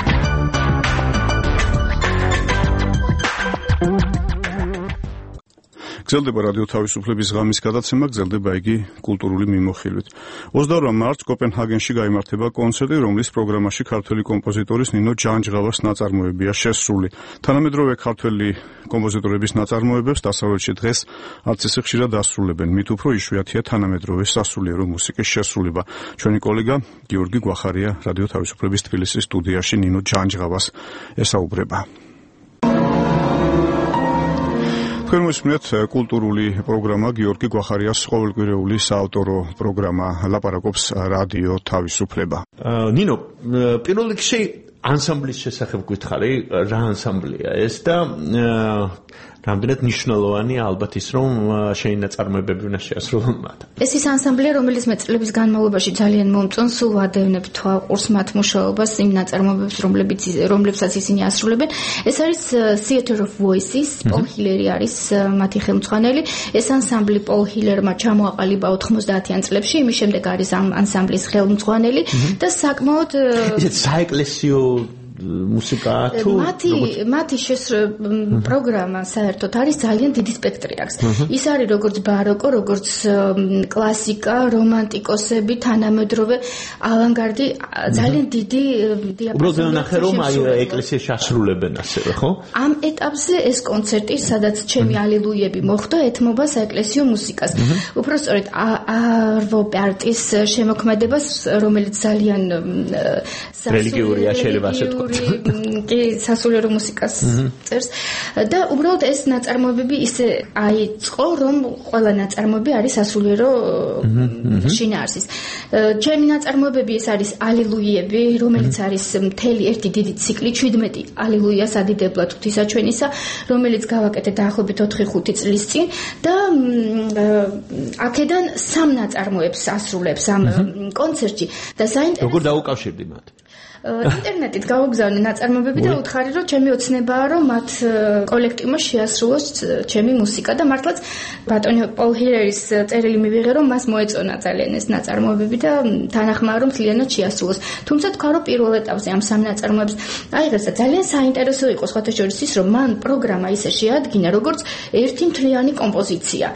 გრძელდება რადიო თავისუფლების ღამის გადაცემა, გრძელდება იგი კულტურული მიმოხილვით. 28 მარტს კოპენჰაგენში გაიმართება კონცერტი, რომლის პროგრამაში ქართველი კომპოზიტორის ნინო ჯანჯღავას ნაწარმოებია შესრული. თანამედროვე ქართველი კომპოზიტორების ნაწარმოებებს დასავლეთში დღეს არც ისე ხშირად ასრულებენ, მით უფრო იშვიათია თანამედროვე სასულიერო მუსიკის შესრულება. ჩვენი კოლეგა გიორგი გვახარია რადიო თავისუფლების თბილისის სტუდიაში ნინო ჯანჯღავას ესაუბრება. თქვენ მოსმენთ კულტურული პროგრამა გიორგი გვახარიას ყოველკვირეული საავტორო პროგრამა ლაპარაკობს რადიო თავისუფლება. ნინო, პირველ რიგში ანსამბლის შესახებ გითხარი, რა ანსამბლია ეს და რამდენად მნიშვნელოვანია ალბათ ის, რომ შენი ნაწარმოებები უნდა შეასრულონ მათ. ეს ის ანსამბლია, რომელიც მე წლების განმავლობაში ძალიან მომწონს, სულ ვადევნებ თვალყურს მათ მუშაობას, იმ ნაწარმოებებს, რომლებსაც ისინი ასრულებენ. ეს არის Theater of Voices, პოლ ჰილერი არის მათი ხელმძღვანელი. ეს ანსამბლი პოლ ჰილერმა ჩამოაყალიბა 90-იან წლებში, იმის შემდეგ არის ამ ანსამბლის ხელმძღვანელი და საკმაოდ ისეთ საეკლესიო მუსიკა თუ მათი პროგრამა საერთოდ არის ძალიან დიდი სპექტრი აქვს. ის არის როგორც ბაროკო, როგორც კლასიკა, რომანტიკოსები, თანამედროვე ავანგარდი, ძალიან დიდი დიაპაზონი. უბრალოდ ნახე რომ აი ეკლესიაში ასრულებენ ასევე, ხო? ამ ეტაპზე ეს კონცერტი, სადაც ჩემი ალილუიები მოხდა, ეთმობა საეკლესიო მუსიკას. უბრალოდ არვო პარტის შემოქმედებას, რომელიც ძალიან რელიგიურია, შეიძლება ასე ვთქვათ. კი, სასულიერო მუსიკას წერს და უბრალოდ ეს ნაწარმოებები ისე აიწყო, რომ ყველა ნაწარმოები არის სასულიერო შინაარსის. ჩემი ნაწარმოებები ეს არის ალილუიები, რომელიც არის მთელი ერთი დიდი ციკლი, 17 ალილუიას ადიდებლად ღვთისაჩვენისა, რომელიც გავაკეთე დაახლოებით 4-5 წლის წინ და აქედან 3 ნაწარმოებს ასრულებს ამ კონცერტში და საინტერესო როგორ დაუკავშირდი მათ? ინტერნეტით გავაგზავნე ნაწარმოებები და უთხარი, რომ ჩემი ოცნებაა, რომ მათ კოლექტივმა შეასრულოს ჩემი მუსიკა და მართლაც ბატონი პოლ ჰილერის წერილი მივიღე, რომ მას მოეწონა ძალიან ეს ნაწარმოებები და თანახმაა, რომ მთლიანად შეასრულოს. თუმცა თქვა, რომ პირველ ეტაპზე ამ 3 ნაწარმოებს აიღეს და ძალიან საინტერესო იყო სხვათა შორის ის, რომ მან პროგრამა ისე შეადგინა, როგორც ერთი მთლიანი კომპოზიცია.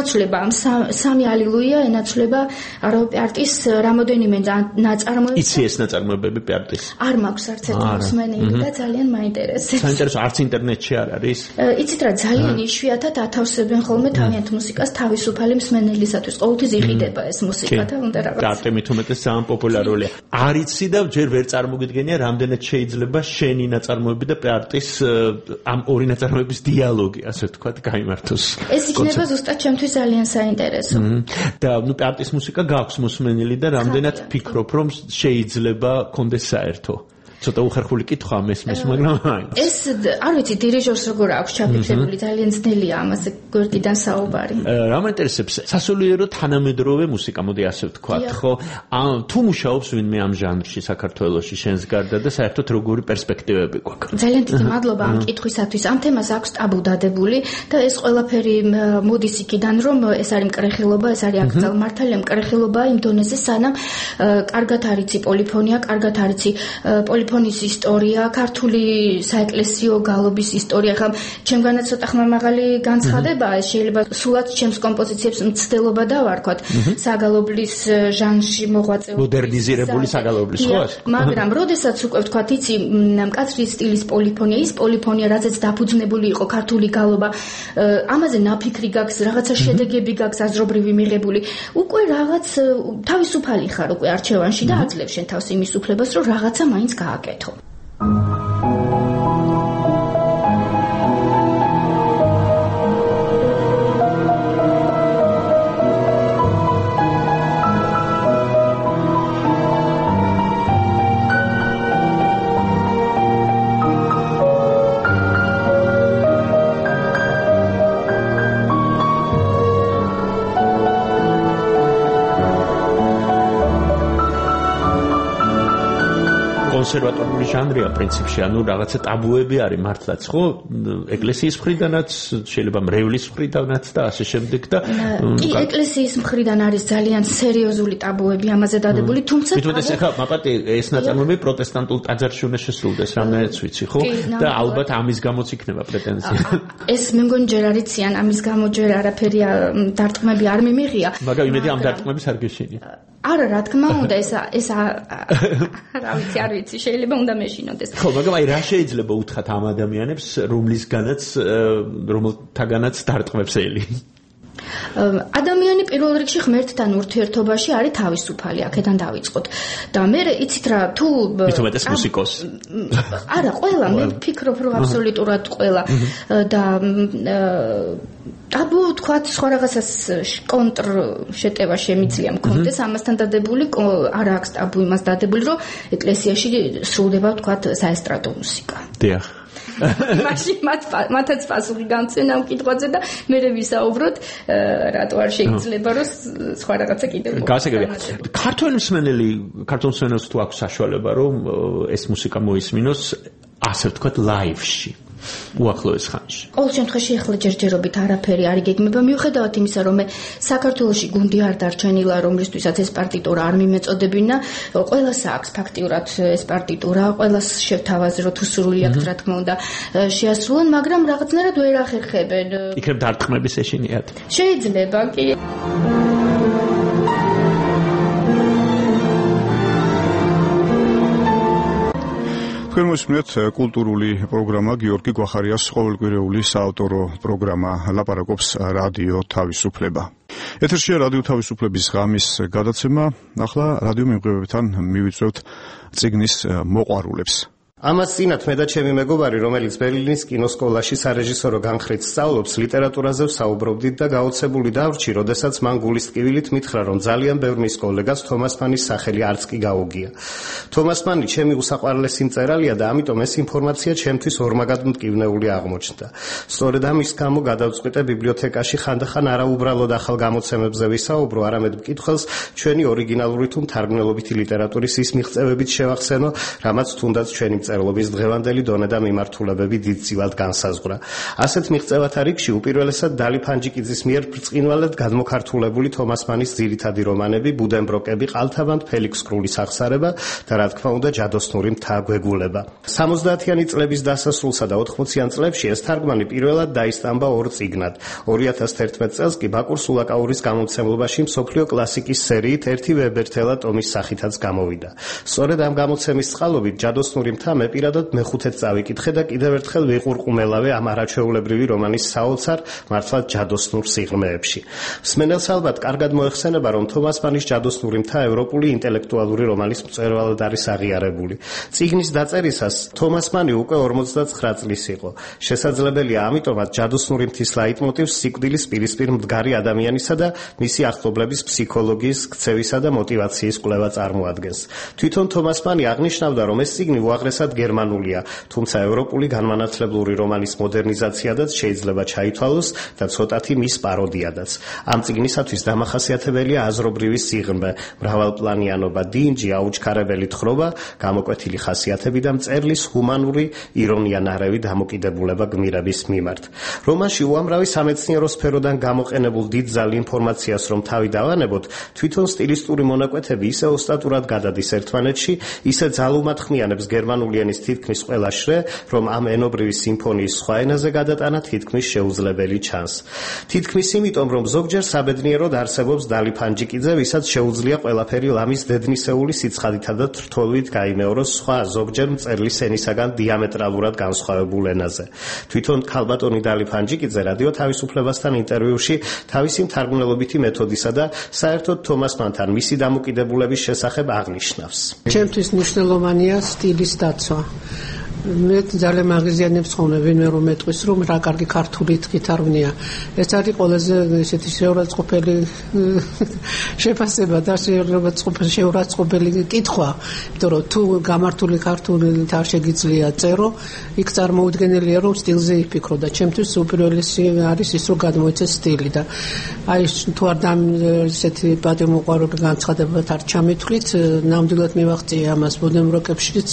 ენაცვლება ამ სამი ალილუია ენაცვლება აროპარტის რამოდენიმე ნაწარმოები. იცი ეს ნაწარმოებები პარტის? არ მაქვს არც ერთი მსმენელი და ძალიან მაინტერესებს. საინტერესო არც ინტერნეტში არ არის? იცით რა, ძალიან იშვიათად ათავსებენ ხოლმე თავიანთ მუსიკას თავისუფალი მსმენელისათვის. ყოველთვის იყიდება ეს მუსიკა და უნდა რაღაც. პარტი მით უმეტეს ძალიან პოპულარულია. არ იცი და ჯერ ვერ წარმოგიდგენია რამდენად შეიძლება შენი ნაწარმოები და პარტის ამ ორი ნაწარმოების დიალოგი, ასე ვთქვათ, გაიმართოს. ეს იქნება ზუსტად ჩემთვის ძალიან საინტერესო. და პარტის მუსიკა გაქვს მოსმენილი და რამდენად ფიქრობ, რომ შეიძლება კონდეს საერთო? ცოტა უხერხული კითხვა მესმის, მაგრამ ეს არ ვიცი დირიჟორს როგორ აქვს ჩაფიქრებული, ძალიან ძნელია ამაზე გვერდიდან საუბარი. რა მაინტერესებს სასულიერო თანამედროვე მუსიკა, მოდი ასე ვთქვათ, ხო? თუ მუშაობს ვინმე ამ ჟანრში საქართველოში შენს გარდა და საერთოდ როგორი პერსპექტივები გვაქვს? ძალიან დიდი მადლობა ამ კითხვისათვის. ამ თემას აქვს ტაბუ დადებული და ეს ყველაფერი მოდის იქიდან, რომ ეს არის მკრეხილობა, ეს არის აკრძალ მართალია მკრეხილობა იმ დონეზე, სანამ კარგად არიცი პოლიფონია, კარგად არიცი პოლიფონის ისტორია, ქართული საეკლესიო გალობის ისტორია, ხა ჩემგანაც ცოტა ხმა მაღალი განცხადებაა, შეიძლება სულაც ჩემს კომპოზიციებს მცდელობა დავარქვათ, საგალობლის ჟანრში მოღვაწეობის მოდერნიზირებული საგალობლის, ხო? მაგრამ როდესაც უკვე ვთქვათ, იცი, მკაცრი სტილის პოლიფონია, ის პოლიფონია, რაზეც დაფუძნებული იყო ქართული გალობა, ამაზე ნაფიქრი გაქვს, რაღაცა შედეგები გაქვს აზრობრივი მიღებული, უკვე რაღაც თავისუფალი ხარ უკვე არჩევანში და აძლევ შენ თავს იმის უფლებას, რომ რაღაცა მაინც გააკეთო. კონსერვატორული ჟანრია პრინციპში, ანუ რაღაცა ტაბუები არის მართლაც, ხო? ეკლესიის მხრიდანაც, შეიძლება მრევლის მხრიდანაც და ასე შემდეგ და კი, ეკლესიის მხრიდან არის ძალიან სერიოზული ტაბუები ამაზე დადებული, თუმცა მithmetes ეხა მაპატი ეს ნაწარმოები პროტესტანტულ ტაძარში უნდა შესრულდეს, რამდენიც ვიცი, ხო? და ალბათ ამის გამოც იქნება პრეტენზია. ეს მე მგონი ჯერ არ იციან, ამის გამო ჯერ არაფერი დარტყმები არ მიმიღია. მაგრამ იმედი ამ დარტყმების არ გეშინია. არა, რა თქმა უნდა, ეს რა ვიცი, შეიძლება უნდა მეშინოდეს. ხო, მაგრამ აი რა შეიძლება უთხრათ ამ ადამიანებს, რომელთაგანაც დარტყმებს ელი? ადამიანი პირველ რიგში ღმერთთან ურთიერთობაში არის თავისუფალი, აქედან დავიწყოთ. და მე იცით რა, თუ მithumetes მუსიკოს. არა, ყველა, მე ვფიქრობ, რომ აბსოლუტურად ყველა და ტაბუ თქვათ სხვა რაღაცას კონტრ შეტევა შემიძლია მქონდეს ამასთან დადებული, არა აქვს ტაბუ იმას დადებული, რომ ეკლესიაში სრულდება თქვათ საესტრადო მუსიკა. დიახ. მაშინ მათაც პასუხი გამწვენა ამ კითხვაზე და მე ვისაუბროთ, რატო არ შეიძლება რომ სხვა რაღაცა კიდევ გასაგებია. ქართულ მსმენელს თუ აქვს საშუალება რომ ეს მუსიკა მოისმინოს, ასე ვთქვათ, ლაივში. უახლოეს ხანში. ყოველ შემთხვევაში ახლა ჯერჯერობით არაფერი არ იგეგმება, მიუხედავად იმისა, რომ მე საქართველოში გუნდი არ დარჩენილა, რომლისთვისაც ეს პარტიტურა არ მიმეწოდებინა, ყველას აქვს ფაქტიურად ეს პარტიტურა, ყველას შევთავაზე, რომ თუ სრული აქვს, რა თქმა უნდა, შეასრულონ, მაგრამ რაღაცნაირად ვერ ახერხებენ. იქნებ დარტყმების ეშინიათ. შეიძლება, კი. თქვენ მოსმენთ კულტურული პროგრამა გიორგი გვახარიას ყოველკვირეული საავტორო პროგრამა ლაპარაკობს რადიო თავისუფლება. ეთერშია რადიო თავისუფლების ღამის გადაცემა. ახლა რადიო მემღებებთან მივიწევთ წიგნის მოყვარულებს. ამას წინათ მე და ჩემი მეგობარი, რომელიც ბერლინის კინოსკოლაში სარეჟისორო განხრით სწავლობს, ლიტერატურაზე ვსაუბრობდით და გაოცებული დავრჩი, როდესაც მან გულის ტკივილით მითხრა, რომ ძალიან ბევრ მის კოლეგას თომას მანის სახელი არც კი გაუგია. თომას მანი ჩემი უსაყვარლესი მწერალია და ამიტომ ეს ინფორმაცია ჩემთვის ორმაგად მტკივნეული აღმოჩნდა. სწორედ ამის გამო გადავწყვიტე ბიბლიოთეკაში ხანდახან არა უბრალოდ ახალ გამოცემებზე ვისაუბრო, არამედ მკითხველს ჩვენი ორიგინალური თუ მთარგმნელობითი ლიტერატურის ის მიღწევებით შევახსენო, რამაც თუნდაც ჩვენი დამწერლობის დღევანდელი დონე და მიმართულებები დიდწილად განსაზღვრა. ასეთ მიღწევათა რიგში უპირველესად დალი ფანჯიკიძის მიერ ბრწყინვალედ გადმოქართულებული თომას მანის ძირითადი რომანები ბუდენბროკები, ყალთაბანդ ფელიქს კრულის აღსარება და რა თქმა უნდა ჯადოსნური მთა გვეგულება. 70-იანი წლების დასასრულსა და 80-იან წლებში ეს თარგმანი პირველად დაისტამბა ორ წიგნად. 2011 წელს კი ბაკურ სულაკაურის გამომცემლობაში მსოფლიო კლასიკის სერიით ერთი ვებერთელა ტომის სახითაც გამოვიდა. სწორედ ამ გამოცემის წყალობით ჯადოსნური მთა მე პირადად მეხუთედ წავიკითხე და კიდევ ერთხელ ვიყურყუმელავე ამ არაჩვეულებრივი რომანის საოცარ, მართლაც ჯადოსნურ სიღრმეებში. მსმენელს ალბათ კარგად მოეხსენება, რომ თომას მანის ჯადოსნური მთა ევროპული ინტელექტუალური რომანის მწვერვალად არის აღიარებული. წიგნის დაწერისას თომას მანი უკვე 59 წლის იყო. შესაძლებელია ამიტომაც ჯადოსნური მთის ლაიტმოტივს სიკვდილის პირისპირ მდგარი ადამიანისა და მისი ახლობლების ფსიქოლოგიის, ქცევისა და мотиваციის კვლევა წარმოადგენს. თვითონ თომას მანი აღნიშნავდა, რომ ეს წიგნი უაღრესად გერმანულია, თუმცა ევროპული განმანათლებლური რომანის მოდერნიზაციადაც შეიძლება ჩაითვალოს და ცოტათი მის პაროდიადაც. ამ წიგნისათვის დამახასიათებელია აზრობრივი სიღრმე, მრავალპლანიანობა, დინჯი, აუჩქარებელი თხრობა, გამოკვეთილი ხასიათები და მწერლის ჰუმანური ირონია-ნარევი დამოკიდებულება გმირების მიმართ. რომანში უამრავი სამეცნიერო სფეროდან გამოყენებულ დიდძალ ინფორმაციას რომ თავი დავანებოთ, თვითონ სტილისტური მონაკვეთები ისე ოსტატურად გადადის ერთმანეთში, ისე ძალუმად ხმიანებს გერმანული ენის თითქმის ყველა შრე, რომ ამ ენობრივი სიმფონიის სხვა ენაზე გადატანა თითქმის შეუძლებელი ჩანს. თითქმის იმიტომ, რომ ზოგჯერ საბედნიეროდ არსებობს დალი ფანჯიკიძე, ვისაც შეუძლია ყველაფერი ლამის დედნისეული სიცხადითა და თრთოლვით გაიმეოროს სხვა ზოგჯერ მწერლის ენისაგან დიამეტრალურად განსხვავებულ ენაზე. თვითონ ქალბატონი დალი ფანჯიკიძე რადიო თავისუფლებასთან ინტერვიუში თავისი მთარგმნელობითი მეთოდისა და საერთოდ თომას მანთან მისი დამოკიდებულების შესახებ აღნიშნავს. ჩემთვის მნიშვნელოვანია სტილის დაცვა. მე ძალიან მაღაზიანებს ხოვნა ვინმე რომ მეტყვის რომ რა კარგი ქართული თქით არვნია. ეს არის ყველაზე ესეთი შეურაცხყოფელი შეფასება და შეურაცხყოფელი კითხვა, იმიტომ რომ თუ გამართული ქართული არ შეგიძლია წერო, იქ წარმოუდგენელია რომ სტილზე იფიქრო და ჩემთვის უპირველესი არის ის რომ გადმოიცეს სტილი და აი თუ არ ესეთი პატიმოყვარული განცხადებათ არ ჩამეთვლით, ნამდვილად მივაღწია ამას ბუდენბროკებშიც,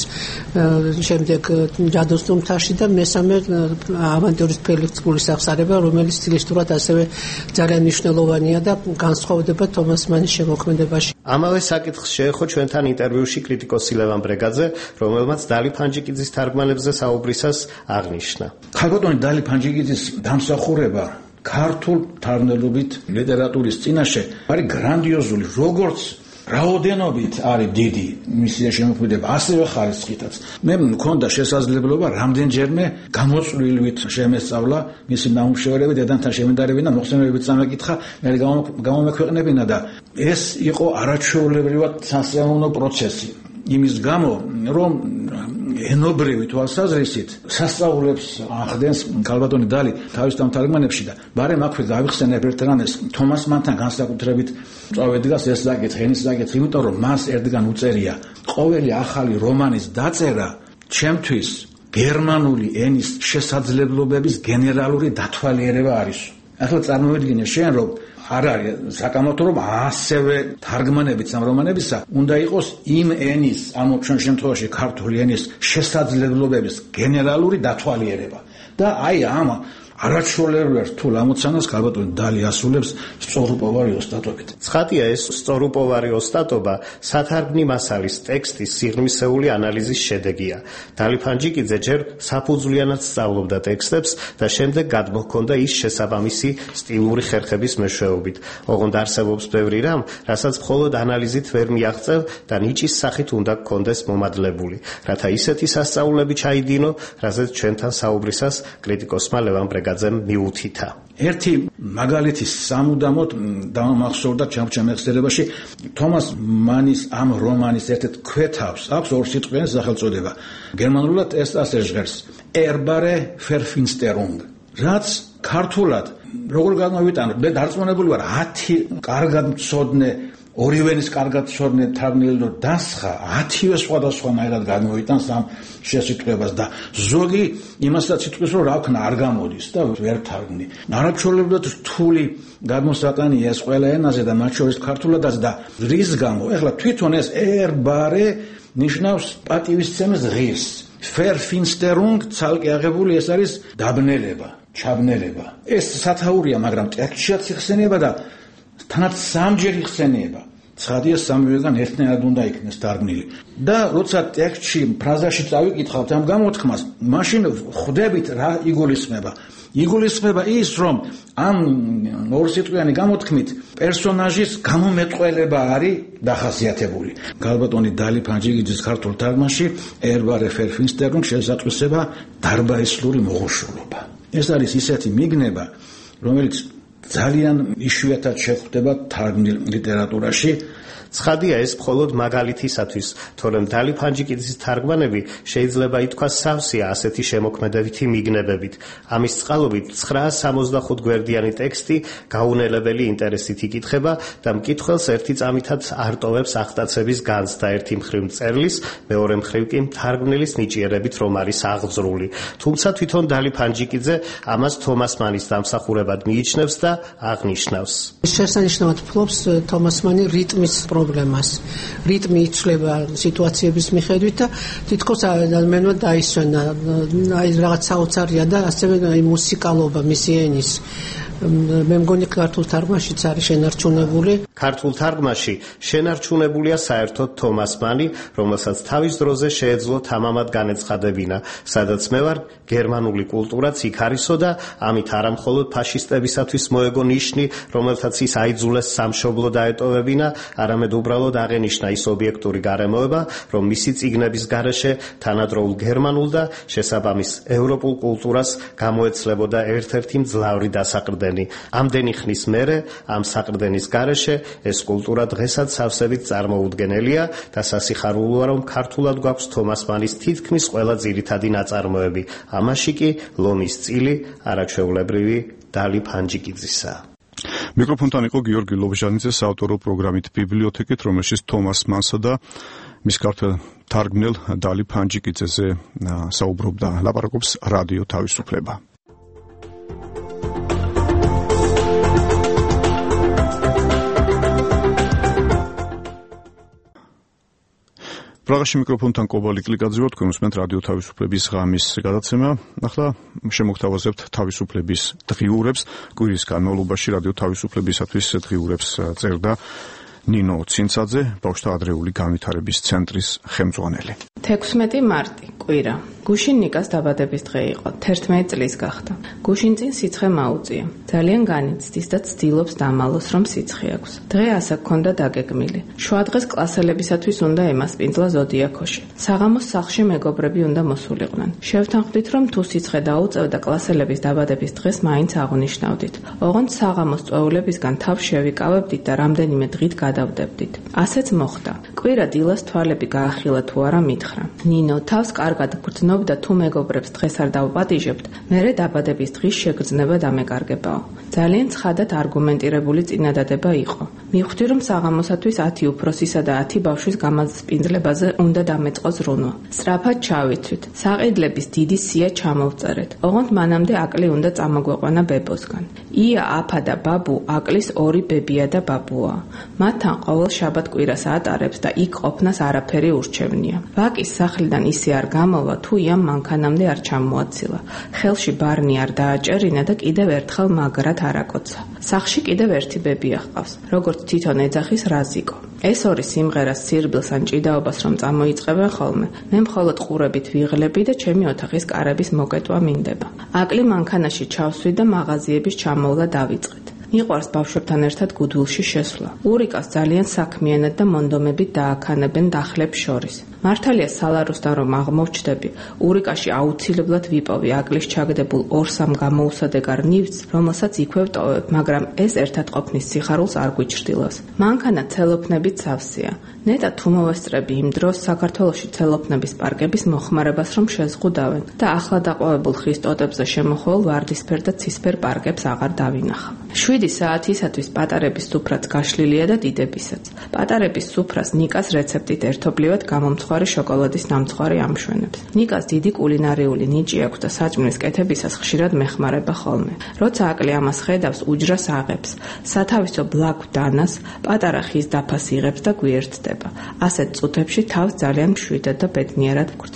შემდეგ ჯადოსნურ მთაში და მესამე ავანტიურის ფელიქს კრულის აღსარება, რომელიც სტილისტურად ასევე ძალიან მნიშვნელოვანია და განსხვავდება თომას მანის შემოქმედებაში. ამავე საკითხს შეეხო ჩვენთან ინტერვიუში კრიტიკოსი ლევან ბრეგაძე, რომელმაც დალი ფანჯიკიძის თარგმანებზე საუბრისას აღნიშნა. ქალბატონი დალი ფანჯიკიძის დამსახურება ქართულ თარგმნელობით ლიტერატურის წინაშე არის გრანდიოზული, როგორც რაოდენობით არის დიდი მისი შემოქმედება, ასევე ხარისხითაც. მე მქონდა შესაძლებლობა რამდენჯერმე გამოწვლილივით შემესწავლა მისი ნამუშევრები, დედამთან შემედარებინა, მოხსენებებით წამეკითხა, მე გამომექვეყნებინა და ეს იყო არაჩვეულებრივად სასიამოვნო პროცესი. იმის გამო, რომ ენობრივი თვალსაზრისით სასწაულებს ახდენს ქალბატონი დალი თავის თარგმანებში და ბარემ აქვე გავიხსენებ ერთ რამეს, თომას მანთან განსაკუთრებით წავედგას ეს საკითხი, ენის საკითხი, იმიტომ რომ მას ერთგან უწერია ყოველი ახალი რომანის დაწერა ჩემთვის გერმანული ენის შესაძლებლობების გენერალური დათვალიერება არის. ახლა წარმოვიდგინე შენ რომ არ არის საკამათო რომ ასევე თარგმანებიც ამ რომანებისა უნდა იყოს იმ ენის, ამ შემთხვევაში ქართული ენის შესაძლებლობების გენერალური დათვალიერება და აი ამ არაჩვეულებრივ რთულ ამოცანას ქალბატონი დალი ასრულებს სწორუპოვარი ოსტატობით. ცხადია, ეს სწორუპოვარი ოსტატობა სათარგმნი მასალის ტექსტის სიღრმისეული ანალიზის შედეგია. დალი ფანჯიკიძე ჯერ საფუძვლიანად სწავლობდა ტექსტებს და შემდეგ გადმოჰქონდა ის შესაბამისი სტილური ხერხების მეშვეობით. ოღონდ არსებობს ბევრი რამ, რასაც მხოლოდ ანალიზით ვერ მიაღწევ და ნიჭის სახით უნდა გქონდეს მომადლებული, რათა ისეთი სასწაულები ჩაიდინო, რასაც ჩვენთან საუბრისას კრიტიკოსმა ლევან ბრეგაძემ მიუთითა. ერთი მაგალითი სამუდამოდ დამახსოვრდა ჩემხსენებაში თომას მანის ამ რომანის ერთ-ერთ ქვეთავს აქვს ორ სიტყვიანი სახელწოდება. გერმანულად ეს ასე ჟღერს: Erbare Verfinsterung. რაც ქართულად როგორ გამოვიტანო? მე დარწმუნებული ვარ 10 კარგად მცოდნე ორივენის კარგად მცოდნე თარგმნელი დასხა 10-ვე სხვადასხვანაირად გამოიტანს ამ შესიტყვებას და ზოგი იმასაც იტყვის რომ რა ვქნა არ გამოდის და ვერ თარგმნი. არაჩვეულებრივად რთული გადმოსატანია ეს ყველა ენაზე და მათ შორის ქართულადაც და რის გამო? ეხლა თვითონ ეს ერბარე ნიშნავს პატივისცემის ღირს. Verfinsterung ცალკე აღებული ეს არის დაბნელება, ჩაბნელება. ეს სათაურია, მაგრამ ტექსტშიც იხსენიება და თანაც სამჯერ იხსენიება. ცხადია სამივეგან ერთნაირად უნდა იქნეს დარგმნილი. და როცა ტექსტში ფრაზაში წავიკითხავთ ამ გამოთქმას, მაშინ ხვდებით რა იგულისხმება. იგულისხმება ის, რომ ამ ორსიტყვიანი გამოთქმით პერსონაჟის გამომეტყველება არის დახასიათებული. გალბატონი დალი ფანჯიგიძის ქართულ თარგმანში ერბარე Verfinsterung შესაძლოა დარბაისლური მოხუშულობა. ეს არის ისეთი მიგნება, რომელიც ძალიან იშვიათად შეხვდება თარგმნილ ლიტერატურაში. ცხადია ეს მხოლოდ მაგალითისათვის, თორემ დალი ფანჯიკიძის თარგმანები შეიძლება ითქვას სავსეა ასეთი შემოქმედებითი მიგნებებით. ამის წყალობით 965 გვერდიანი ტექსტი გაუნელებელი ინტერესით იკითხება და მკითხველს ერთი წამითაც არტოვებს აღტაცების განცდა ერთი მხრივ მწერლის, მეორე მხრივ კი თარგმნილის ნიჭიერებით რომ არის აღძრული. თუმცა თვითონ დალი ფანჯიკიძე ამას თომას მანის დამსახურებად მიიჩნევს და აღნიშნავს. შესანიშნავად ფლობს თომას მანი რიტმის პრობლემას. რიტმი იცვლება სიტუაციების მიხედვით და თითქოს ადამიანმა დაისვენა აი რაღაც საოცარია და ასევე აი მუსიკალობა მისი ენის. მე მგონი ქართულ თარგმანშიც არის შენარჩუნებული. ქართულ თარგმანში შენარჩუნებულია საერთოდ თომას მანი, რომელსაც თავის დროზე შეეძლო თამამად განეცხადებინა, სადაც მე ვარ გერმანული კულტურაც იქ არისო და ამით არამხოლოდ ფაშისტებისათვის მოეგო ნიშნი, რომელთაც ის აიძულეს სამშობლო დაეტოვებინა, არამედ უბრალოდ აღენიშნა ის ობიექტური გარემოება, რომ მისი წიგნების გარეშე თანადროულ გერმანულ და შესაბამის ევროპულ კულტურას გამოეცლებოდა ერთ-ერთი მძლავრი დასაყრდენი. ამდენი ხნის მერე ამ საყრდენის გარეშე ეს კულტურა დღესაც სავსებით წარმოუდგენელია და სასიხარულოა, რომ ქართულად გვაქვს თომას მანის თითქმის ყველა ძირითადი ნაწარმოები. ამაში კი ლომის წილი არაჩვეულებრივი დალი ფანჯიკიძისა. მიკროფონთან იყო გიორგი ლობჟანიძე საავტორო პროგრამით ბიბლიოთეკით, რომელშიც თომას მანსა და მის ქართულ თარგმნელ დალი ფანჯიკიძეზე საუბრობდა. ლაპარაკობს რადიო თავისუფლება. პრაღაში მიკროფონთან კობალი კლიკაძე ვარ, თქვენ უსმენთ რადიო თავისუფლების ღამის გადაცემა. ახლა შემოგთავაზებთ თავისუფლების დღიურებს. კვირის განმავლობაში რადიო თავისუფლებისათვის დღიურებს წერდა ნინო ცინცაძე, ბავშვთა ადრეული განვითარების ცენტრის ხელმძღვანელი. 16 მარტი, კვირა. გუშინ ნიკას დაბადების დღე იყო. 11 წლის გახდა. გუშინ წინ სიცხე მაუწია. ძალიან განიცდის და ცდილობს დამალოს, რომ სიცხე აქვს. დღე ასა გქონდა დაგეგმილი. შუადღეს კლასელებისათვის უნდა ემასპინძლა ზოდიაქოში. საღამოს სახლში მეგობრები უნდა მოსულიყვნენ. შევთანხმდით, რომ თუ სიცხე დაუწევდა კლასელების დაბადების დღეს მაინც აღნიშნავდით. ოღონდ საღამოს წვეულებისგან თავს შევიკავებდით და რამდენიმე დღით გადავდებდით. ასეც მოხდა. კვირა დილას თვალები გაახილა თუ არა მითხრა. ნინო თავს კარგად გრძნობდა თუ მეგობრებს დღეს არ დავპატიჟებთ, მერე დაბადების დღის შეგრძნება დამეკარგებაო. ძალიან ცხადად არგუმენტირებული წინადადება იყო. მივხვდი, რომ საღამოსათვის 10 უფროსისა და 10 ბავშვის გამასპინძლებაზე უნდა დამეწყო ზრუნვა. სწრაფად ჩავიცვით. საყიდლების დიდი სია ჩამოვწერეთ. ოღონდ მანამდე აკლი უნდა წამოგვეყვანა ბებოსგან. ია, აფა და ბაბუ აკლის 2 ბებია და ბაბუა. მათთან ყოველ შაბათ კვირას ატარებს და იქ ყოფნას არაფერი ურჩევნია. ვაკის სახლიდან ისე არ გამოვა, თუ იამ მანქანამდე არ ჩამოაცილა. ხელში ბარნი არ დააჭერინა და კიდევ ერთხელ მაგრად არაკოცა. სახლში კიდევ ერთი ბებია ჰყავს, როგორც თვითონ ეძახის რაზიკო. ეს ორი სიმღერას სირბილს ან ჭიდაობას რომ წამოიწყებენ ხოლმე, მე მხოლოდ ყურებით ვიღლები და ჩემი ოთახის კარების მოკეტვა მინდება. აკლი მანქანაში ჩავსვი და მაღაზიების ჩამოვლა დავიწყეთ. მიყვარს ბავშვებთან ერთად გუდვილში შესვლა. ურიკას ძალიან საქმიანად და მონდომებით დააქანებენ დახლებს შორის. მართალია სალაროსთან რომ აღმოვჩდები, ურიკაში აუცილებლად ვიპოვი აკლის ჩაგდებულ 2-3 გამოუსადეგარ ნივთს, რომელსაც იქვე ვტოვებ, მაგრამ ეს ერთად ყოფნის სიხარულს არ გვიჩრდილავს. მანქანა ცელოფნებით სავსეა. ნეტა თუ მოვესწრები იმ დროს საქართველოში ცელოფნების პარკების მოხმარებას რომ შეზღუდავენ და ახლა დაყვავებულ ხის ტოტებზე შემოხვეულ ვარდისფერ და ცისფერ პარკებს აღარ დავინახავ. 7 საათისათვის პატარების სუფრაც გაშლილია და დიდებისაც. პატარების სუფრას ნიკას რეცეპტით ერთობლივად გამომცხვარი შოკოლადის ნამცხვარი ამშვენებს. ნიკას დიდი კულინარიული ნიჭი აქვს და საჭმლის კეთებისას ხშირად მეხმარება ხოლმე. როცა აკლი ამას ხედავს, უჯრას აღებს. სათავისო ბლაგვ დანას, პატარა ხის დაფას იღებს და გვიერთდება. ასეთ წუთებში თავს ძალიან მშვიდად და ბედნიერად ვგრძნობ.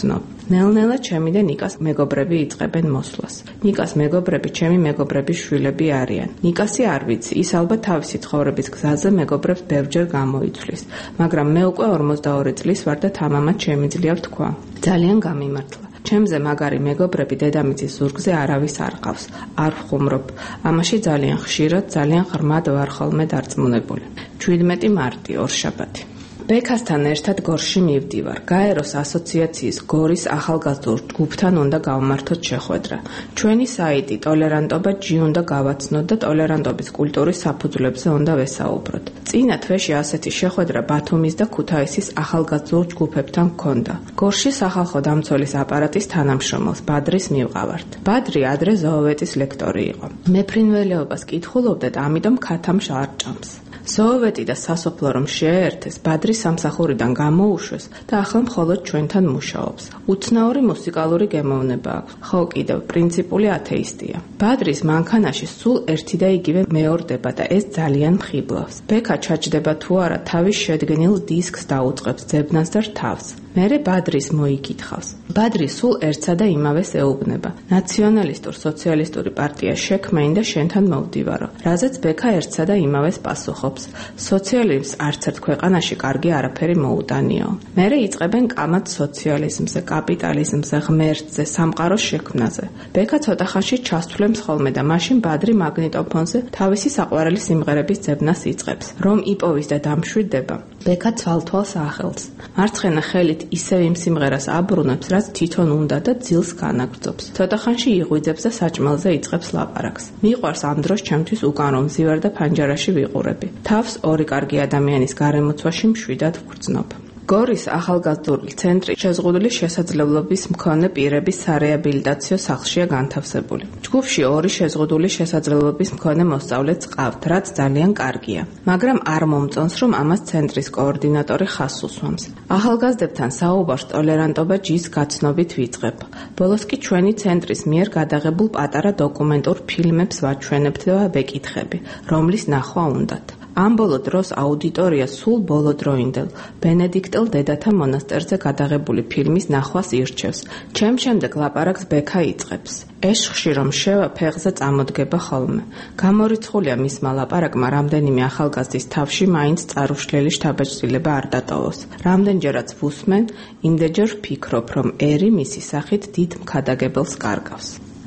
ნელ-ნელა ჩემი და ნიკას მეგობრები იწყებენ მოსვლას. ნიკას მეგობრები ჩემი მეგობრების შვილები არიან. ნიკასი არ ვიცი, ის ალბათ თავისი ცხოვრების გზაზე მეგობრებს ბევრჯერ გამოიცვლის, მაგრამ მე უკვე 42 წლის ვარ და თამამად შემიძლია ვთქვა. ძალიან გამიმართლა. ჩემზე მაგარი მეგობრები დედამიწის ზურგზე არავის არ ყავს. არ ვხუმრობ. ამაში ძალიან ხშირად, ძალიან ღრმად ვარ ხოლმე დარწმუნებული. 17 მარტი, ორშაბათი. ბექასთან ერთად გორში მივდივარ. გაეროს ასოციაციის გორის ახალგაზრდულ ჯგუფთან უნდა გავმართოთ შეხვედრა. ჩვენი საიტი ტოლერანტობა G უნდა გავაცნოთ და ტოლერანტობის კულტურის საფუძვლებზე უნდა ვესაუბროთ. წინა თვეში ასეთი შეხვედრა ბათუმის და ქუთაისის ახალგაზრდულ ჯგუფებთან გქონდა. გორში სახალხო დამცველის აპარატის თანამშრომელს ბადრის მივყავართ. ბადრი ადრე ზოოვეტის ლექტორი იყო. მე ფრინველეობას კითხულობდა და ამიტომ ქათამს არ ჭამს. ზოოვეტი და სასოფლო რომ შეერთეს, ბადრი სამსახურიდან გამოუშვეს და ახლა მხოლოდ ჩვენთან მუშაობს. უცნაური მუსიკალური გემოვნება აქვს. ხო, კიდევ პრინციპული ათეისტია. ბადრის მანქანაში სულ ერთი და იგივე მეორდება და ეს ძალიან მხიბლავს. ბექა ჩაჯდება თუ არა, თავის შედგენილ დისკს დაუწყებს ძებნას და რთავს. მერე ბადრის მოიკითხავს. ბადრი სულ ერთსა და იმავეს ეუბნება. ნაციონალისტურ სოციალისტური პარტია შექმენ და შენთან მოვდივარო. რაზეც ბექა ერთსა და იმავეს პასუხობს. სოციალიზმს არც ერთ ქვეყანაში კარგი არაფერი მოუტანიო. მერე იწყებენ კამათს სოციალიზმზე, კაპიტალიზმზე, ღმერთზე, სამყაროს შექმნაზე. ბექა ცოტა ხანში ჩასთვლემს ხოლმე და მაშინ ბადრი მაგნიტოფონზე თავისი საყვარელი სიმღერების ძებნას იწყებს. რომ იპოვის და დამშვიდდება, ბექა ცვალთვალს ახელს. მარცხენა ხელით ისევ იმ სიმღერას აბრუნებს, რაც თვითონ უნდა და ძილს განაგრძობს. ცოტა ხანში იღვიძებს და საჭმელზე იწყებს ლაპარაკს. მიყვარს ამ დროს ჩემთვის უკან რომ მზივარ და ფანჯარაში ვიყურები. თავს ორი კარგი ადამიანის გარემოცვაში მშვიდად ვგრძნობ. გორის ახალგაზრდული ცენტრი შეზღუდული შესაძლებლობის მქონე პირების სარეაბილიტაციო სახლშია განთავსებული. ჯგუფში 2 შეზღუდული შესაძლებლობის მქონე მოსწავლეც ყავთ, რაც ძალიან კარგია. მაგრამ არ მომწონს, რომ ამას ცენტრის კოორდინატორი ხაზს უსვამს. ახალგაზრდებთან საუბარს ტოლერანტობა G-ს გაცნობით ვიწყებ. ბოლოს კი ჩვენი ცენტრის მიერ გადაღებულ პატარა დოკუმენტურ ფილმებს ვაჩვენებთ და ვეკითხები, რომლის ნახვა უნდათ. ამ ბოლო დროს აუდიტორია სულ ბოლოდროინდელ ბენედიქტელ დედათა მონასტერზე გადაღებული ფილმის ნახვას ირჩევს. ჩემ შემდეგ ლაპარაკს ბექა იწყებს. ეშხში რომ შევა ფეხზე წამოდგება ხოლმე. გამორიცხულია მისმა ლაპარაკმა რამდენიმე ახალგაზრდის თავში მაინც წარუშლელი შთაბეჭდილება არ დატოვოს. რამდენჯერაც ვუსმენ, იმდენჯერ ვფიქრობ, რომ ერი მისი სახით დიდ მქადაგებელს კარგავს.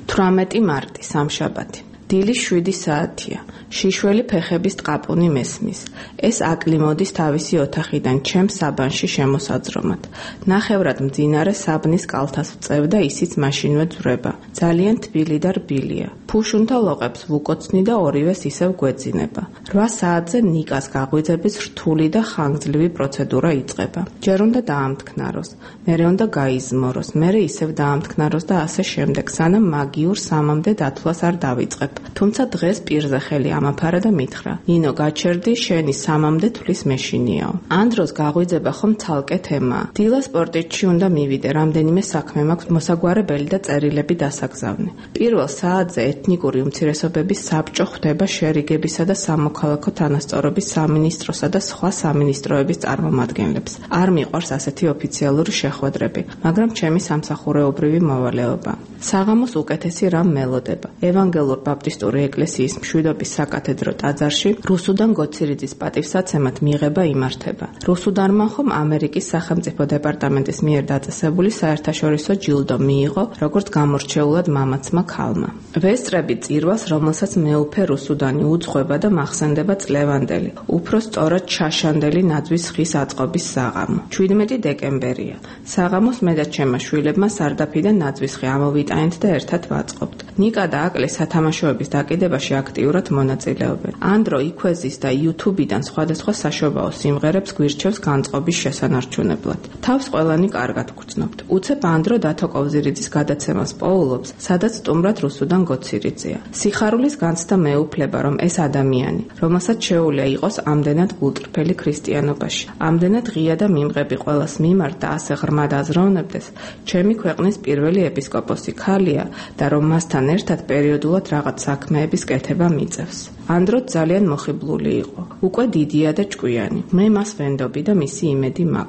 18 მარტი, სამშაბათი. დილის 7 საათია. შიშველი ფეხების ტყაპუნი მესმის. ეს აკლი მოდის თავისი ოთახიდან ჩემს საბანში შემოსაძრომად. ნახევრად მძინარე საბნის კალთას ვწევ და ისიც მაშინვე ძვრება. ძალიან თბილი და რბილია. ფუშუნთა ლოყებს ვუკოცნი და ორივეს ისევ გვეძინება. 8 საათზე ნიკას გაღვიძების რთული და ხანგრძლივი პროცედურა იწყება. ჯერ უნდა დაამტკნაროს, მერე უნდა გაიზმოროს, მერე ისევ დაამტკნაროს და ასე შემდეგ, სანამ მაგიურ სამამდე დათვლას არ დავიწყებ. თუმცა დღეს პირზე ხელი ამაფარა და მითხრა: ნინო, გაჩერდი, შენი სამამდე თვლის მეშინიაო. ამ დროს გაღვიძება ხომ ცალკე თემაა. დილა სპორტეთში უნდა მივიდე, რამდენიმე საქმე მაქვს მოსაგვარებელი და წერილები დასაგზავნე. პირველ საათზე ეთნიკური უმცირესობების საბჭო ხვდება შერიგებისა და სამოქალაქო თანასწორობის სამინისტროსა და სხვა სამინისტროების წარმომადგენლებს. არ მიყვარს ასეთი ოფიციალური შეხვედრები, მაგრამ ჩემი სამსახურეობრივი მოვალეობა. საღამოს უკეთესი რამ მელოდება. ევანგელურ ბაპტისტური ეკლესიის მშვიდობის საკათედრო ტაძარში რუსუდან გოცირიძის პატივსაცემად მიღება იმართება. რუსუდანმა ხომ ამერიკის სახელმწიფო დეპარტამენტის მიერ დაწესებული საერთაშორისო ჯილდო მიიღო, როგორც გამორჩეულად მამაცმა ქალმა. ვესწრები წირვას, რომელსაც მეუფე რუსუდანი უძღვება და მახსენდება წლევანდელი, უფრო სწორად შაშანდელი ნაძვის ხის აწყობის საღამო. 17 დეკემბერია. საღამოს მე და ჩემმა შვილებმა სარდაფიდან ნაძვის ხი ამოვიტანეთ და ერთად ვაწყობთ. ნიკა და აკლე სათამაშოების დაკიდებაში აქტიურად მონაწილეობენ. ანდრო იქვეზის და YouTube-დან სხვადასხვა საშობაო სიმღერებს გვირჩევს განწყობის შესანარჩუნებლად. თავს ყველანი კარგად გრძნობთ. უცებ ანდრო დათო კოვზირიძის გადაცემას პოულობს, სადაც სტუმრად რუსუდან გოცირიძეა. სიხარულის განცდა მეუფლება, რომ ეს ადამიანი, რომელსაც შეუძლია იყოს ამდენად გულწრფელი ქრისტიანობაში, ამდენად ღია და მიმღები ყველას მიმართ და ასე ღრმად აზროვნებდეს, ჩემი ქვეყნის პირველი ეპისკოპოსი ქალია და რომ მასთან ერთად პერიოდულად რაღაც საქმეების კეთება მიწევს. ანდრო ძალიან მოხიბლული იყო. უკვე დიდია და ჭკვიანი. მე მას ვენდობი და მისი იმედი მაქვს.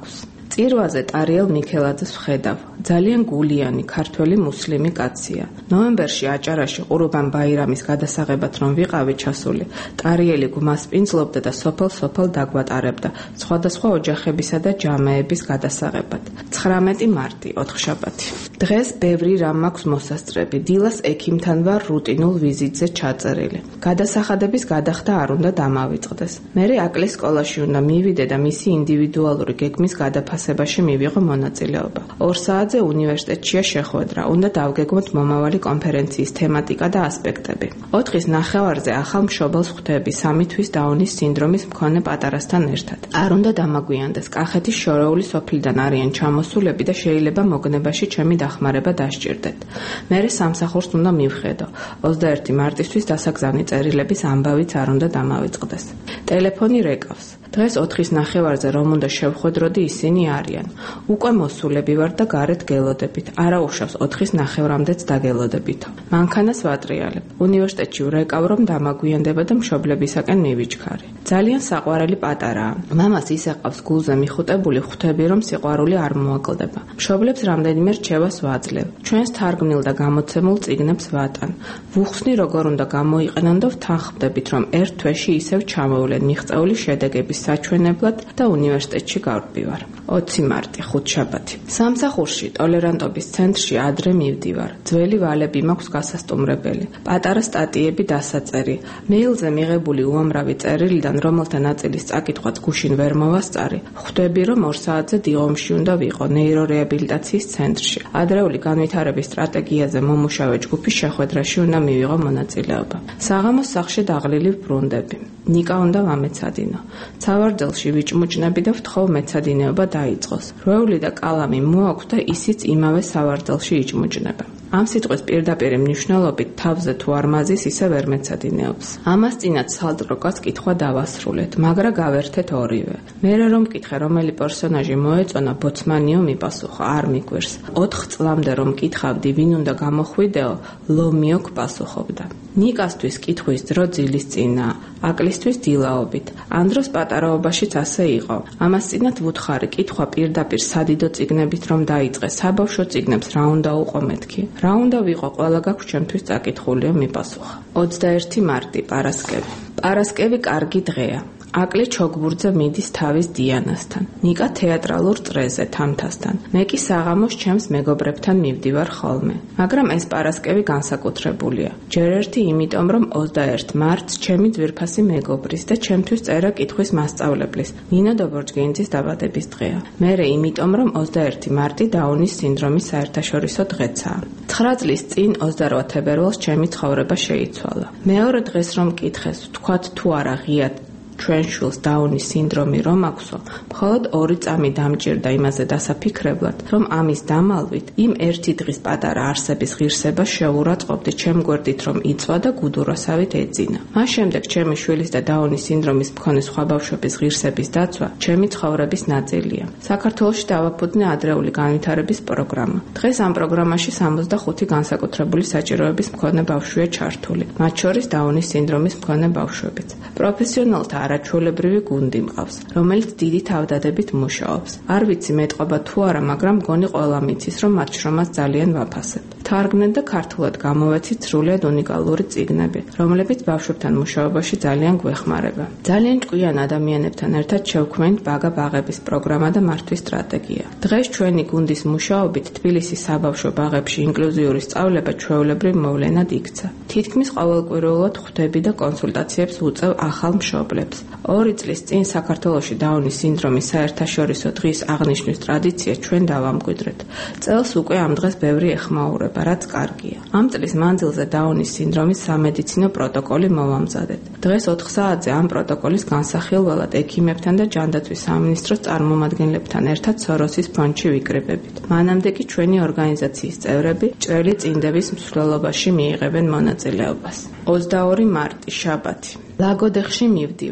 წირვაზე ტარიელ მიქელაძეს ვხედავ. ძალიან გულიანი ქართველი მუსლიმი კაცია. ნოემბერში აჭარაში ყურბან ბაირამის გადასაღებად რომ ვიყავი ჩასული, ტარიელი გვამს პინძლობდა და სოფელ-სოფელ დაგვატარებდა სხვადასხვა ოჯახებისა და ჯამეების გადასაღებად. 19 მარტი, ოთხშაბათი. დღეს ბევრი რამ მაქვს მოსასწრები. დილას ექიმთან ვარ რუტინულ ვიზიტზე ჩაწერილი. გადასახადების გადახდა არ უნდა დამავიწყდეს. მერე აკლის სკოლაში უნდა მივიდე და მისი ინდივიდუალური გეგმის გადაფასებაში მივიღო მონაწილეობა. 2 საათზე უნივერსიტეტშია შეხვედრა. უნდა დავგეგმოთ მომავალი კონფერენციის თემატიკა და ასპექტები. 4-ის ნახევარზე ახალ მშობელს ხვდები 3 თვის დაუნის სინდრომის მქონე პატარასთან ერთად. არ უნდა დამაგვიანდეს. კახეთის შორეული სოფლიდან არიან ჩამოსულები და შეიძლება მოგნებაში ჩემი დახმარება დასჭირდეთ. მერე სამსახურს უნდა მივხედო. 21 მარტისთვის დასაგზავნი წერილების ამბავიც არ უნდა დამავიწყდეს. ტელეფონი რეკავს. დღეს 4-ის ნახევარზე რომ უნდა შევხვედროდი ისინი არიან. უკვე მოსულები ვარ და გარეთ გელოდებით. არა უშავს 4-ის ნახევრამდეც დაგელოდებითო. მანქანას ვატრიალებ. უნივერსიტეტში ვრეკავ რომ დამაგვიანდება და მშობლებისაკენ მივიჩქარი. ძალიან საყვარელი პატარაა. მამას ისე ყავს გულზე მიხუტებული ხვდები რომ სიყვარული არ მოაკლდება. მშობლებს რამდენიმე რჩევას ვაძლევ. ჩვენს თარგმნილ და გამოცემულ წიგნებს ვატან. ვუხსნი როგორ უნდა გამოიყენონ და ვთანხმდებით რომ ერთ თვეში ისევ ჩამოვლენ მიღწეული შედეგების საჩვენებლად და უნივერსიტეტში გავდივარ. 20 მარტი, ხუთშაბათი. სამსახურში ტოლერანტობის ცენტრში ადრე მივდივარ. ძველი ვალები მაქვს გასასტუმრებელი. პატარა სტატიები დასაწერი. მეილზე მიღებული უამრავი წერილიდან რომელთა ნაწილის წაკითხვაც გუშინ ვერ მოვასწარი. ხვდები რომ 2 საათზე დილომში უნდა ვიყო ნეირორეაბილიტაციის ცენტრში. ადრეული განვითარების სტრატეგიაზე მომუშავე ჯგუფის შეხვედრაში უნდა მივიღო მონაწილეობა. საღამოს სახლში დაღლილი ვბრუნდები. ნიკა უნდა ვამეცადინო. სავარძელში ვიჭმუჭნები და ვთხოვ მეცადინეობა დაიწყოს. რვეული და კალამი მოაქვს და ისიც იმავე სავარძელში იჭმუჭნება. ამ სიტყვის პირდაპირ მნიშვნელობით თავზე თუ არ მაზის ისე ვერ მეცადინეობს. ამას წინათ სალტროკას კითხვა დავასრულეთ, მაგრა გავერთეთ ორივე. მერე რომ მკითხე რომელი პერსონაჟი მოეწონა ბოცმანიო მიპასუხა, არ მიგვერს. 4 წლამდე რომ მკითხავდი ვინ უნდა გამოხვიდეო, ლომიოკ პასუხობდა. ნიკასთვის კითხვის დრო ძილის წინა, აკლისთვის დილაობით. ანდროს პატარაობაშიც ასე იყო. ამას წინათ ვუთხარი კითხვა პირდაპირ სადიდო წიგნებით რომ დაიწყე, საბავშვო წიგნებს რა უნდა უყო მეთქი. რა უნდა ვიყო, ყველა გაქვს ჩემთვის წაკითხულიო მიპასუხა. 21 მარტი, პარასკევი. პარასკევი კარგი დღეა. აკლი ჩოგბურთზე მიდის თავის დიანასთან. ნიკა თეატრალურ წრეზე თამთასთან. მე კი საღამოს ჩემს მეგობრებთან მივდივარ ხოლმე. მაგრამ ეს პარასკევი განსაკუთრებულია. ჯერ ერთი იმიტომ რომ 21 მარტს ჩემი ძვირფასი მეგობრის და ჩემთვის წერა კითხვის მასწავლებლის ნინო დობორჯგინძის დაბადების დღეა. მერე იმიტომ რომ 21 მარტი დაუნის სინდრომის საერთაშორისო დღეცაა. 9 წლის წინ 28 თებერვალს ჩემი ცხოვრება შეიცვალა. მეორე დღეს რომ მკითხეს, ვთქვათ თუ არა ღიად ჩვენ შვილს დაუნის სინდრომი რომ აქვსო, მხოლოდ 2 წამი დამჭირდა იმაზე დასაფიქრებლად, რომ ამის დამალვით იმ ერთი დღის პატარა არსების ღირსება შეურაცხყოფდი ჩემ გვერდით რომ იწვა და გუდურასავით ეძინა. მას შემდეგ ჩემი შვილის და დაუნის სინდრომის მქონე სხვა ბავშვების ღირსების დაცვა ჩემი ცხოვრების ნაწილია. საქართველოში დავაფუძნე ადრეული განვითარების პროგრამა. დღეს ამ პროგრამაში 65 განსაკუთრებული საჭიროების მქონე ბავშვია ჩართული, მათ შორის დაუნის სინდრომის მქონე ბავშვებიც. პროფესიონალთა არაჩვეულებრივი გუნდი მყავს, რომელიც დიდი თავდადებით მუშაობს. არ ვიცი მეტყობა თუ არა, მაგრამ მგონი ყველა მიცის, რომ მათ შრომას ძალიან ვაფასებ. თარგმნეთ და ქართულად გამოვეცით სრულიად უნიკალური წიგნები, რომლებიც ბავშვებთან მუშაობაში ძალიან გვეხმარება. ძალიან ჭკვიან ადამიანებთან ერთად შევქმნით ბაგა ბაღების პროგრამა და მართვის სტრატეგია. დღეს ჩვენი გუნდის მუშაობით თბილისის საბავშვო ბაღებში ინკლუზიური სწავლება ჩვეულებრივ მოვლენად იქცა. თითქმის ყოველკვირეულად ხვდები და კონსულტაციებს უწევ ახალ მშობლებს. 2 წლის წინ საქართველოში დაუნის სინდრომის საერთაშორისო დღის აღნიშვნის ტრადიცია ჩვენ დავამკვიდრეთ. წელს უკვე ამ დღეს ბევრი ეხმაურება, რაც კარგია. ამ წლის მანძილზე დაუნის სინდრომის სამედიცინო პროტოკოლი მოვამზადეთ. დღეს 4 საათზე ამ პროტოკოლის განსახილველად ექიმებთან და ჯანდაცვის სამინისტროს წარმომადგენლებთან ერთად სოროსის ფონდში ვიკრიბებით. მანამდე კი ჩვენი ორგანიზაციის წევრები ჭრელი წინდების მსვლელობაში მიიღებენ მონაწილეობას. 22 მარტი, შაბათი. ლაგოდეხში მივდივარ.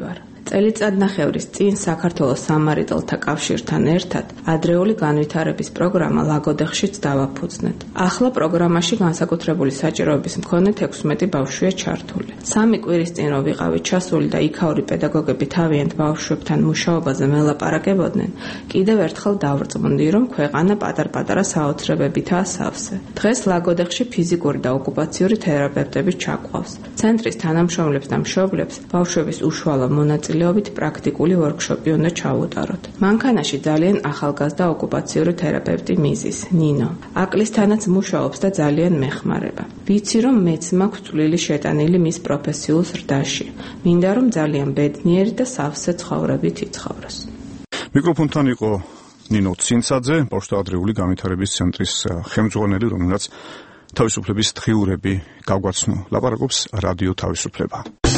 წელიწადნახევრის წინ საქართველოს სამარიტელთა კავშირთან ერთად ადრეული განვითარების პროგრამა ლაგოდეხშიც დავაფუძნეთ. ახლა პროგრამაში განსაკუთრებული საჭიროების მქონე 16 ბავშვია ჩართული. 3 კვირის წინ რო ვიყავით ჩასული და იქაური პედაგოგები თავიანთ ბავშვებთან მუშაობაზე მელაპარაკებოდნენ, კიდევ ერთხელ დავრწმუნდი, რომ ქვეყანა პატარ-პატარა საოცრებებითაა სავსე. დღეს ლაგოდეხში ფიზიკური და ოკუპაციური თერაპევტები ჩაყავს. ცენტრის თანამშრომლებს და მშობლებს ბავშვების უშუალო მონაწილეობით პრაქტიკული ვორქშოპი უნდა ჩაუტაროთ. მანქანაში ძალიან ახალგაზრდა ოკუპაციური თერაპევტი მიზის, ნინო. აკლისთანაც მუშაობს და ძალიან მეხმარება. ვიცი, რომ მეც მაქვს წვლილი შეტანილი მის პროფესიულ ზრდაში. მინდა რომ ძალიან ბედნიერი და სავსე ცხოვრებით იცხოვროს. მიკროფონთან იყო ნინო ცინცაძე, ბავშვთა ადრეული განვითარების ცენტრის ხელმძღვანელი, რომელსაც თავისუფლების დღიურები გაგვაცნო. ლაპარაკობს რადიო თავისუფლება.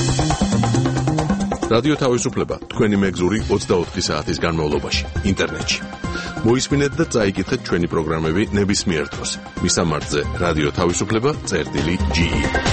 რადიო თავისუფლება თქვენი მეგზური 24 საათის განმავლობაში ინტერნეტში. მოისმინეთ და წაიკითხეთ ჩვენი პროგრამები ნებისმიერ დროს. მისამართზე რადიო თავისუფლება.ge.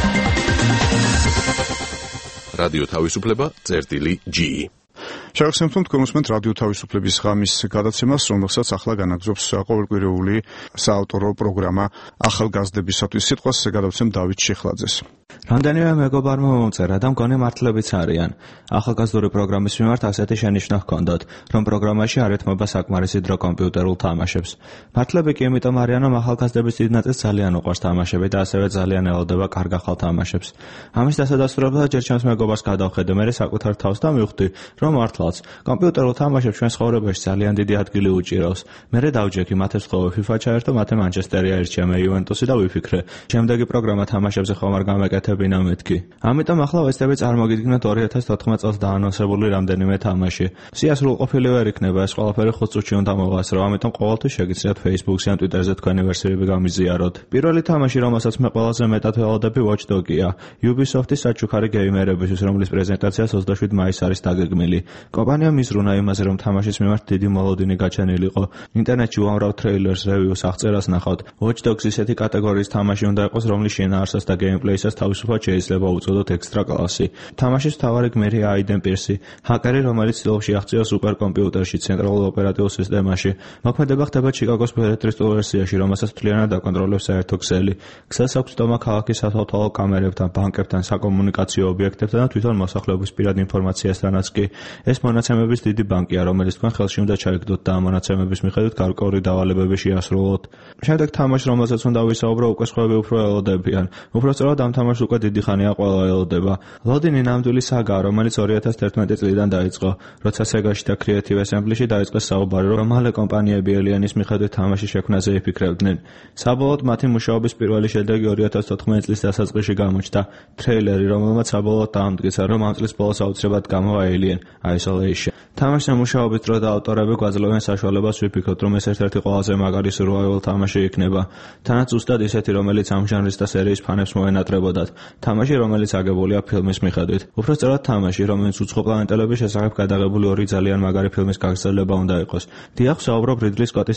რადიო თავისუფლება.ge. შევახსენებთ, რომ თქვენ უსმენთ რადიო თავისუფლების ღამის გადაცემას, რომელსაც ახლა განაგზობს ყოველკვირეული საავტორო პროგრამა ახალგაზრდებისათვის. სიტყვას გადავცემ დავით შეხლაძეს. რამდენიმე მეგობარმა მომწერა და მგონი მართლებიც არიან. ახალგაზრდული პროგრამის მიმართ ასეთი შენიშვნა ჰქონდათ, რომ პროგრამაში არ ეთმობა საკმარისი დრო კომპიუტერულ თამაშებს. მართლები კი იმიტომ არიან, რომ ახალგაზრდების დიდ ნაწილს ძალიან უყვარს თამაშები და ასევე ძალიან ელოდება კარგ ახალ თამაშებს. ამის დასადასტურებლად ჯერ ჩემს მეგობარს გადავხედე, მერე საკუთარ თავს და მივხვდი, რომ მართლაც კომპიუტერულ თამაშებს ჩვენს ცხოვრებაში ძალიან დიდი ადგილი უჭირავს. მერე დავჯექი მათე სხოვე FIFA ჩაერთო, მათე მანჩესტერი აირჩია, მე იუვენტუსი და ვიფიქრე. შემდეგი პროგრამა თამაშებზე ხომ არ გამეკეთებინა მეთქი. ამიტომ ახლა ვეცდები წარმოგიდგინოთ 2014 წელს დაანონსებული რამდენიმე თამაში. სია სრულყოფილი ვერ იქნება, ეს ყველაფერი 5 წუთში უნდა მოვასწრო, ამიტომ ყოველთვის შეგიძლიათ Facebook-ზე ან Twitter-ზე თქვენი ვერსიები გამიზიაროთ. პირველი თამაში, რომელსაც მე ყველაზე მეტად ველოდები, Watch Dogs-ია, Ubisoft-ის საჩუქარი გეიმერებისთვის, რომლის პრეზენტაციას 27 მაისს არის დაგეგმილი. კომპანიამ იზრუნა იმაზე, რომ თამაშის მიმართ დიდი მოლოდინი გაჩენილიყო. ინტერნეტში უამრავ ტრეილერს, რევიუს, აღწერას ნახავთ. Watch Dogs ისეთი კატეგორიის თამაში უნდა იყოს, რომლის შინაარსას და გეიმპლეისას თავისუფლად შეიძლება უწოდოთ ექსტრა კლასი. თამაშის მთავარი გმირია აიდენ პირსი, ჰაკერი, რომელიც ცდილობს აღწიოს სუპერკომპიუტერში, ცენტრალურ ოპერატიულ სისტემაში. მოქმედება ხდება ჩიკაგოს ბელეტრისტულ ვერსიაში, რომელსაც მთლიანად აკონტროლებს საერთო ქსელი. ქსელს აქვს დომა ქალაქის სათვალთვალო კამერებთან, ბანკებთან, საკომუნიკაციო ობიექტებთან და თვითონ მოსახლეობის პირად ინფორმაციასთანაც კი. ეს მონაცემების დიდი ბანკია, რომელიც თქვენ ხელში უნდა ჩაიგდოთ და ამ მონაცემების მიხედვით გარკვეული დავალებები შეასრულოთ. შემდეგ თამაში, რომელზეც უნდა ვისაუბრო, უკვე სხვები უფრო ელოდებიან. უпростоრად ამ თამაშს უკვე დიდი ხანია ყველა ელოდება. ლოდინი ნამდვილი საგაა, რომელიც 2011 წლიდან დაიწყო, როცა Sega-ში და Creative Assembly-ში დაიწყეს საუბარი, რომ მალე კომპანიები Alien-ის მიხედვით თამაშის შექმნაზე იფიქრებდნენ. საბოლოოდ მათი მუშაობის პირველი შედეგი 2014 წლის დასაწყისში გამოჩნდა, ტრეილერი, რომელმაც საბოლოოდ დაამტკიცა, რომ ამ წლის ბოლოს აუცილებლად გამოვა Alien Isolation. თამაშზე მუშაობის დრო და ავტორები გვაძლევენ საშუალებას ვიფიქროთ, რომ ეს ერთ-ერთი ყველაზე მაგარი survival თამაში იქნება. თანაც ზუსტად ისეთი, რომელიც ამ ჟანრის და სერიის ფანებს მოენატრებოდათ. თამაში, რომელიც აგებულია ფილმის მიხედვით. უпростоრად თამაში, რომელიც უცხო პლანეტელების შესახებ გადაღებული ორი ძალიან მაგარი ფილმის გაგრძელება უნდა იყოს. დიახ, საუბრობ რიდლი სკოტის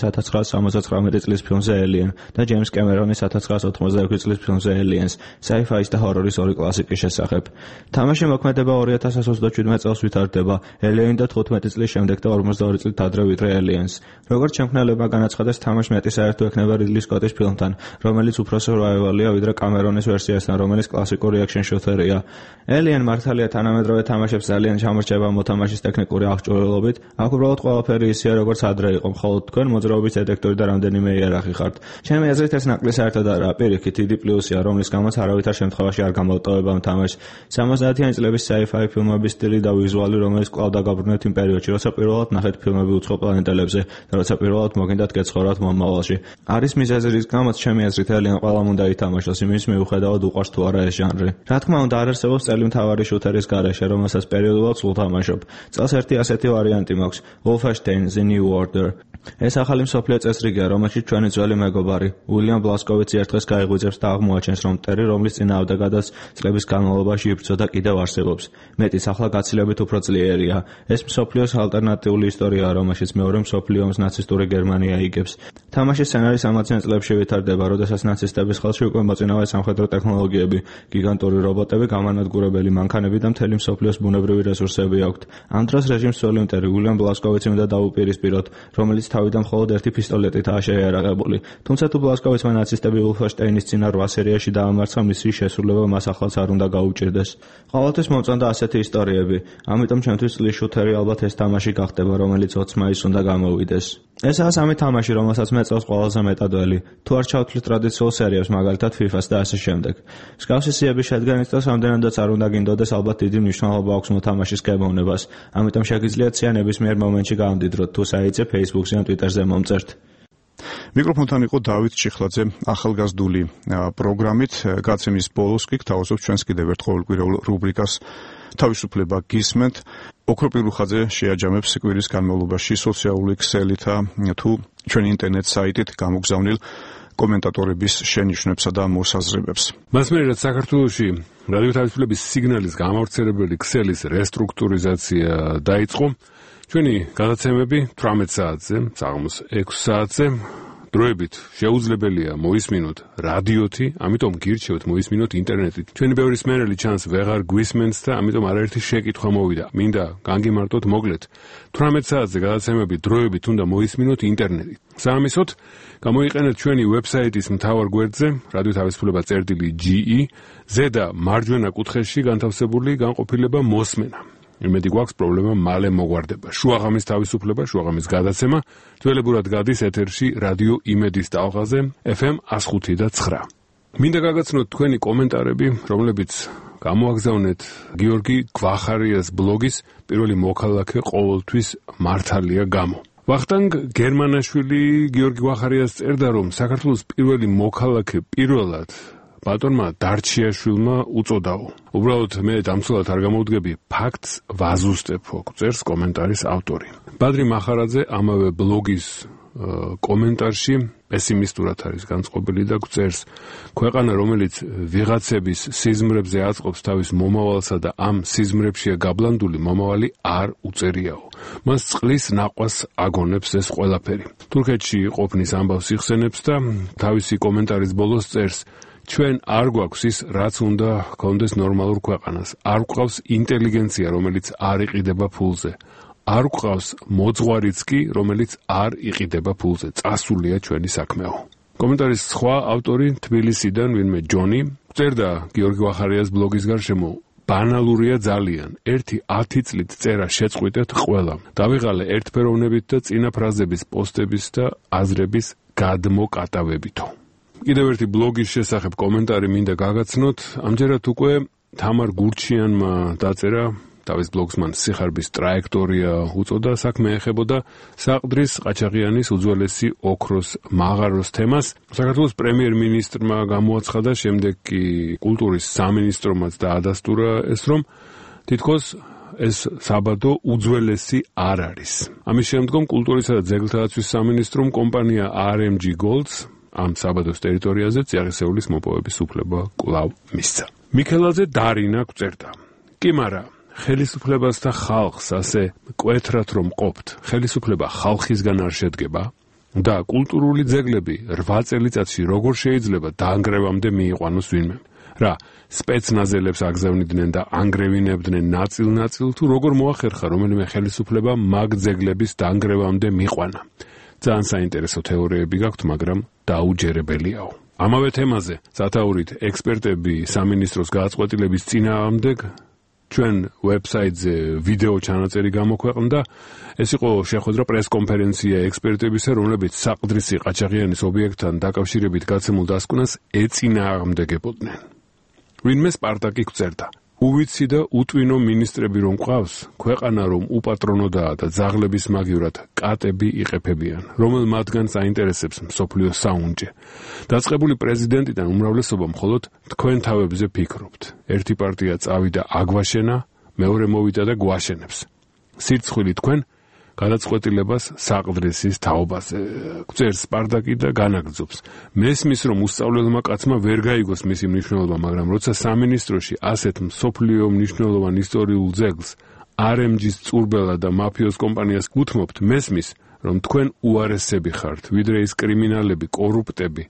1979 წლის ფილმზე Alien და ჯეიმს კემერონის 1986 წლის ფილმზე Aliens, sci-fi-ის და ჰორორის ორი კლასიკის შესახებ. თამაში მოქმედება 2027 წელს ვითარდება, Alien და 15 წლის შემდეგ და 42 წლით ადრე ვიდრე Aliens. როგორც შემქმნელებმა განაცხადეს, თამაში მეტი საერთო ექნება რიდლი სკოტის ფილმთან, რომელიც უფრო survival-ია ვიდრე კამერონის ვერსიასთან, რომელიც კლასიკური action shooter-ია. Alien მართალია თანამედროვე თამაშებს ძალიან ჩამორჩება მოთამაშის ტექნიკური აღჭურვილობით, აქ უბრალოდ ყველაფერი ისეა, როგორც ადრე იყო, მხოლოდ თქვენ მოძრაობის დეტექტორი და რამდენიმე იერარქი ხართ. ჩემი აზრით ეს ნაკლი საერთოდ არა, პირიქით დიდი პლუსია, რომლის გამოც არავითარ შემთხვევაში არ გამოვტოვება თამაშს. 70-იანი წლების sci-fi ფილმების სტილი და ვიზუალი, რომელიც კვლავ დაგაბრუნეთ იმ პერიოდში, როცა პირველად ნახეთ ფილმები უცხო პლანეტელებზე და როცა პირველად მოგინდათ გეცხოვრათ მომავალში. არის მიზეზი, რის გამოც ჩემი აზრით Alien ყველამ უნდა ითამაშოს, იმის მიუხედავად უყვარს თუ არა ეს ჟანრი. რა თქმა უნდა, არ არსებობს წელი მთავარი შუთერის გარეშე, რომელსაც პერიოდულად სულ თამაშობ. წელს ერთი ასეთი ვარიანტი მაქვს, Wolfenstein: The New Order. ეს ახალი მსოფლიო წესრიგია, რომელშიც ჩვენი ძველი მეგობარი, უილიამ ბლასკოვიცი ერთ-დღეს გაიღვიძებს და აღმოაჩენს, რომ მტერი, რომლის წინააღმდეგადაც წლების განმავლობაში იბრძოდა, კიდევ არსებობს. მეტიც ახლა გაცილებით უფრო ძლიერია. ეს მსოფლიოს ალტერნატიული ისტორიაა, რომელშიც მეორე მსოფლიო ომს ნაცისტური გერმანია იგებს. თამაშის სცენარი 60-იან წლებში ვითარდება, როდესაც ნაცისტების ხელში უკვე მოწინავე სამხედრო ტექნოლოგიები მანქანები, გიგანტური რობოტები, გამანადგურებელი მანქანები და მთელი მსოფლიოს ბუნებრივი რესურსები აქვთ. ამ დროს რეჟიმს ძველი მტერი უილიამ ბლასკოვიცი უნდა დაუპირისპიროთ, რომელიც თავიდან მხოლოდ ერთი პისტოლეტითაა შეიარაღებული. თუმცა თუ ბლასკოვიცმა ნაცისტები ულფენშტაინის წინა 8 სერიაში დაამარცხა, მისი შესრულება მას ახლაც არ უნდა გაუჭირდეს. ყოველთვის მომწონდა ასეთი ისტორიები, ამიტომ ჩემთვის წლის შუთერი ალბათ ეს თამაში გახდება, რომელიც 20 მაისს უნდა გამოვიდეს. ესაა სამი თამაში, რომელსაც მე წელს ყველაზე მეტად ველი. თუ არ ჩავთვლით ტრადიციულ სერიებს, მაგალითად FIFA-ს და ასე შემდეგ. მსგავსი სიების შედგენის დროს რამდენადაც არ უნდა გინდოდეს, ალბათ დიდი მნიშვნელობა აქვს მოთამაშის გემოვნებას. ამიტომ შეგიძლიათ სია ნებისმიერ მომენტში გამდიდროთ, თუ საიტზე, Facebook-ზე ან Twitter-ზე მომწერთ. მიკროფონთან იყო დავით ჩიხლაძე ახალგაზრდული პროგრამით. გაცემის ბოლოს კი გთავაზობ ჩვენს კიდევ ერთ ყოველკვირეულ რუბრიკას თავისუფლება გისმენთ. ოქროპირუხაძე შეაჯამებს კვირის განმავლობაში სოციალური ქსელითა თუ ჩვენი ინტერნეტ საიტით გამოგზავნილ კომენტატორების შენიშვნებსა და მოსაზრებებს. მასმერად საქართველოში რადიო თავისუფლების სიგნალის გამავრცელებელი ქსელის რესტრუქტურიზაცია დაიწყო. ჩვენი გადაცემები 18 საათზე, საღამოს 6 საათზე დროებით შეუძლებელია მოისმინოთ რადიოთი, ამიტომ გირჩევთ მოისმინოთ ინტერნეტით. ჩვენი ბევრი მსმენელი ჩანს ვეღარ გვისმენს და ამიტომ არაერთი შეკითხვა მოვიდა. მინდა განგიმარტოთ მოგლეთ. 18 საათზე გადაცემები დროებით უნდა მოისმინოთ ინტერნეტით. საამისოდ გამოიყენეთ ჩვენი ვებსაიტის მთავარ გვერდზე radio.tavisfuleba.ge ზედა მარჯვენა კუთხეში განთავსებული განყოფილება მოსმენა. იმედი გვაქვს პრობლემა მალე მოგვარდება. შუაღამის თავისუფლება, შუაღამის გადაცემა ძველებურად გადის ეთერში რადიო იმედის ტალღაზე FM 105 და 9. მინდა გაგაცნოთ თქვენი კომენტარები, რომლებიც გამოაგზავნეთ გიორგი გვახარიას ბლოგის პირველი მოქალაქე ყოველთვის მართალია გამო. ვახტანგ გერმანაშვილი გიორგი გვახარიას წერდა, რომ საქართველოს პირველი მოქალაქე პირველად ბატონმა დარჩიაშვილმა უწოდაო. უბრალოდ მე დამცველად არ გამოვდგები, ფაქტს ვაზუსტებო, წერს კომენტარის ავტორი. ბადრი მახარაძე ამავე ბლოგის კომენტარში პესიმისტურად არის განწყობილი და წერს, ქვეყანა რომელიც ვიღაცების სიზმრებზე აწყობს თავის მომავალსა და ამ სიზმრებშია გაბლანდული მომავალი არ უწერიაო. მას წყლის ნაყვას აგონებს ეს ყველაფერი. თურქეთში ყოფნის ამბავს იხსენებს და თავისი კომენტარის ბოლოს წერს, ჩვენ არ გვაქვს ის, რაც უნდა გქონდეს ნორმალურ ქვეყანას. არ გვყავს ინტელიგენცია, რომელიც არ იყიდება ფულზე. არ გვყავს მოძღვარიც კი, რომელიც არ იყიდება ფულზე. წასულია ჩვენი საქმეო. კომენტარის სხვა ავტორი თბილისიდან ვინმე ჯონი წერდა გიორგი გვახარიას ბლოგის გარშემო, ბანალურია ძალიან. 10 წლით წერა შეწყვიტეთ ყველამ. დავიღალე ერთფეროვნებით და წინა ფრაზების პოსტების და აზრების გადმოკატავებითო. კიდევ ერთი ბლოგის შესახებ კომენტარი მინდა გაგაცნოთ. ამჯერად უკვე თამარ გურჩიანმა დაწერა თავის ბლოგს, მან სიხარბის ტრაექტორია უწოდა, საქმე ეხებოდა საყდრის ყაჩაღიანის უძველესი ოქროს მაღაროს თემას. საქართველოს პრემიერ-მინისტრმა გამოაცხადა, შემდეგ კი კულტურის სამინისტრომაც დაადასტურა ეს, რომ თითქოს ეს საბადო უძველესი არ არის. ამის შემდგომ კულტურისა და ძეგლთათვის სამინისტრომ კომპანია RMG Golds ამ საბადოს ტერიტორიაზე წიაღისეულის მოპოვების უფლება კვლავ მისცა. მიქელაძე დარინა წერდა, კი მარა ხელისუფლებას და ხალხს ასე კვეთრად რომ ყოფთ, ხელისუფლება ხალხისგან არ შედგება და კულტურული ძეგლები 8 წელიწადში როგორ შეიძლება დაანგრევამდე მიიყვანოს ვინმე. რა, სპეცნაზელებს აგზავნიდნენ და ანგრევინებდნენ ნაწილ-ნაწილ, თუ როგორ მოახერხა რომელიმე ხელისუფლება მაგ ძეგლების დაანგრევამდე მიიყვანა. ძალიან საინტერესო თეორიები გაქვთ, მაგრამ დაუჯერებელიაო. ამავე თემაზე სათაურით ექსპერტები სამინისტროს გააწყვეტილების წინააღმდეგ ჩვენ ვებსაიტზე ვიდეო ჩანაწერი გამოქვეყნდა. ეს იყო შეხვედრა პრესკონფერენცია ექსპერტებისა, რომლებიც საყდრისი ყაჩაღიანის ობიექტთან დაკავშირებით გაცემულ დასკვნას ეწინააღმდეგებოდნენ. ვინმე სპარტაკი წერდა, უვიცი და უტვინო მინისტრები რომ ყავს, ქვეყანა რომ უპატრონოდაა და ძაღლების მაგივრად კატები იყეფებიან, რომელ მათგან საინტერესებს მსოფლიო საუნჯე. დაწყებული პრეზიდენტიდან უმრავლესობა მხოლოდ თქვენ თავებზე ფიქრობთ. ერთი პარტია წავიდა აგვაშენა, მეორე მოვიდა და გვაშენებს. სირცხვილი თქვენ გადაწყვეტილებას საყდრისის თაობაზე. წერს სპარტაკი და განაგრძობს. მესმის რომ უსწავლელმა კაცმა ვერ გაიგოს მისი მნიშვნელობა, მაგრამ როცა სამინისტროში ასეთ მსოფლიო მნიშვნელოვან ისტორიულ ძეგლს RMG-ს წურბელა და მაფიოზ კომპანიას გუთმობთ, მესმის რომ თქვენ უარესები ხართ, ვიდრე ის კრიმინალები, კორუპტები,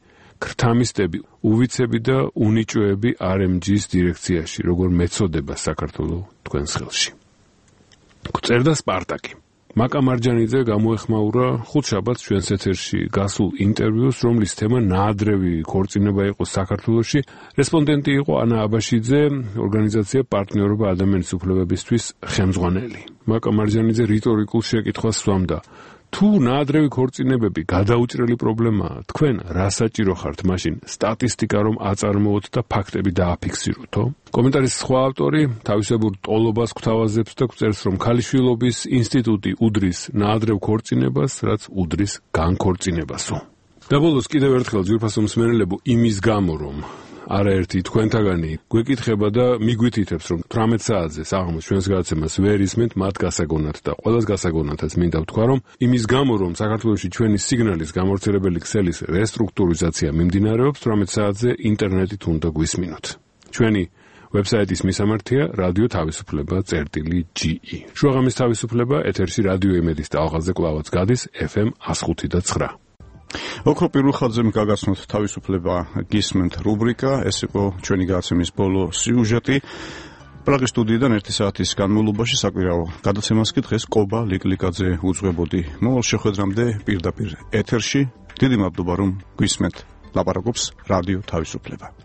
ქრთამისტები, უვიცები და უნიჭოები RMG-ის დირექციაში, როგორ მეწოდება საქართველოს თქვენს ხელში. წერდა სპარტაკი. მაკა მარჯანიძე გამოეხმაურა ხუთშაბათს ჩვენს ეთერში გასულ ინტერვიუს, რომლის თემა ნაადრევი ქორწინება იყო საქართველოში. რესპონდენტი იყო ანა აბაშიძე, ორგანიზაცია პარტნიორობა ადამიანის უფლებებისთვის ხელმძღვანელი. მაკა მარჯანიძე რიტორიკულ შეკითხვას სვამდა: თუ ნაადრევი ქორწინებები გადაუჭრელი პრობლემაა, თქვენ რა საჭირო ხართ მაშინ სტატისტიკა რომ აწარმოოთ და ფაქტები დააფიქსიროთო? კომენტარის სხვა ავტორი თავისებურ ტოლობას გვთავაზებს და წერს, რომ ქალიშვილობის ინსტიტუტი უდრის ნაადრევ ქორწინებას, რაც უდრის განქორწინებასო. და ბოლოს კიდევ ერთხელ ძვირფასო მსმენელებო, იმის გამო რომ არაერთი თქვენთაგანი გვეკითხება და მიგვითითებს, რომ 18 საათზე საღამოს ჩვენს გადაცემას ვერ ისმენთ, მათ გასაგონად და ყველას გასაგონადაც მინდა ვთქვა, რომ იმის გამო რომ საქართველოში ჩვენი სიგნალის გამავრცელებელი ქსელის რესტრუქტურიზაცია მიმდინარეობს, 18 საათზე ინტერნეტით უნდა გვისმინოთ. ჩვენი ვებსაიტის მისამართია რადიო თავისუფლება.ge. შუაღამის თავისუფლება ეთერში რადიო იმედის ტალღაზე კვლავაც გადის FM 105.9. ოქრო პირველხაძემ გაგაცნოთ თავისუფლება გისმენთ რუბრიკა, ეს იყო ჩვენი გადაცემის ბოლო სიუჟეტი. პრაღის სტუდიიდან 1 საათის განმავლობაში საკვირაო გადაცემას კი დღეს კობა ლიკლიკაძე უძღვებოდი. მოვალ შეხვედრამდე პირდაპირ ეთერში. დიდი მადლობა რომ გვისმენთ. ლაპარაკობს რადიო თავისუფლება.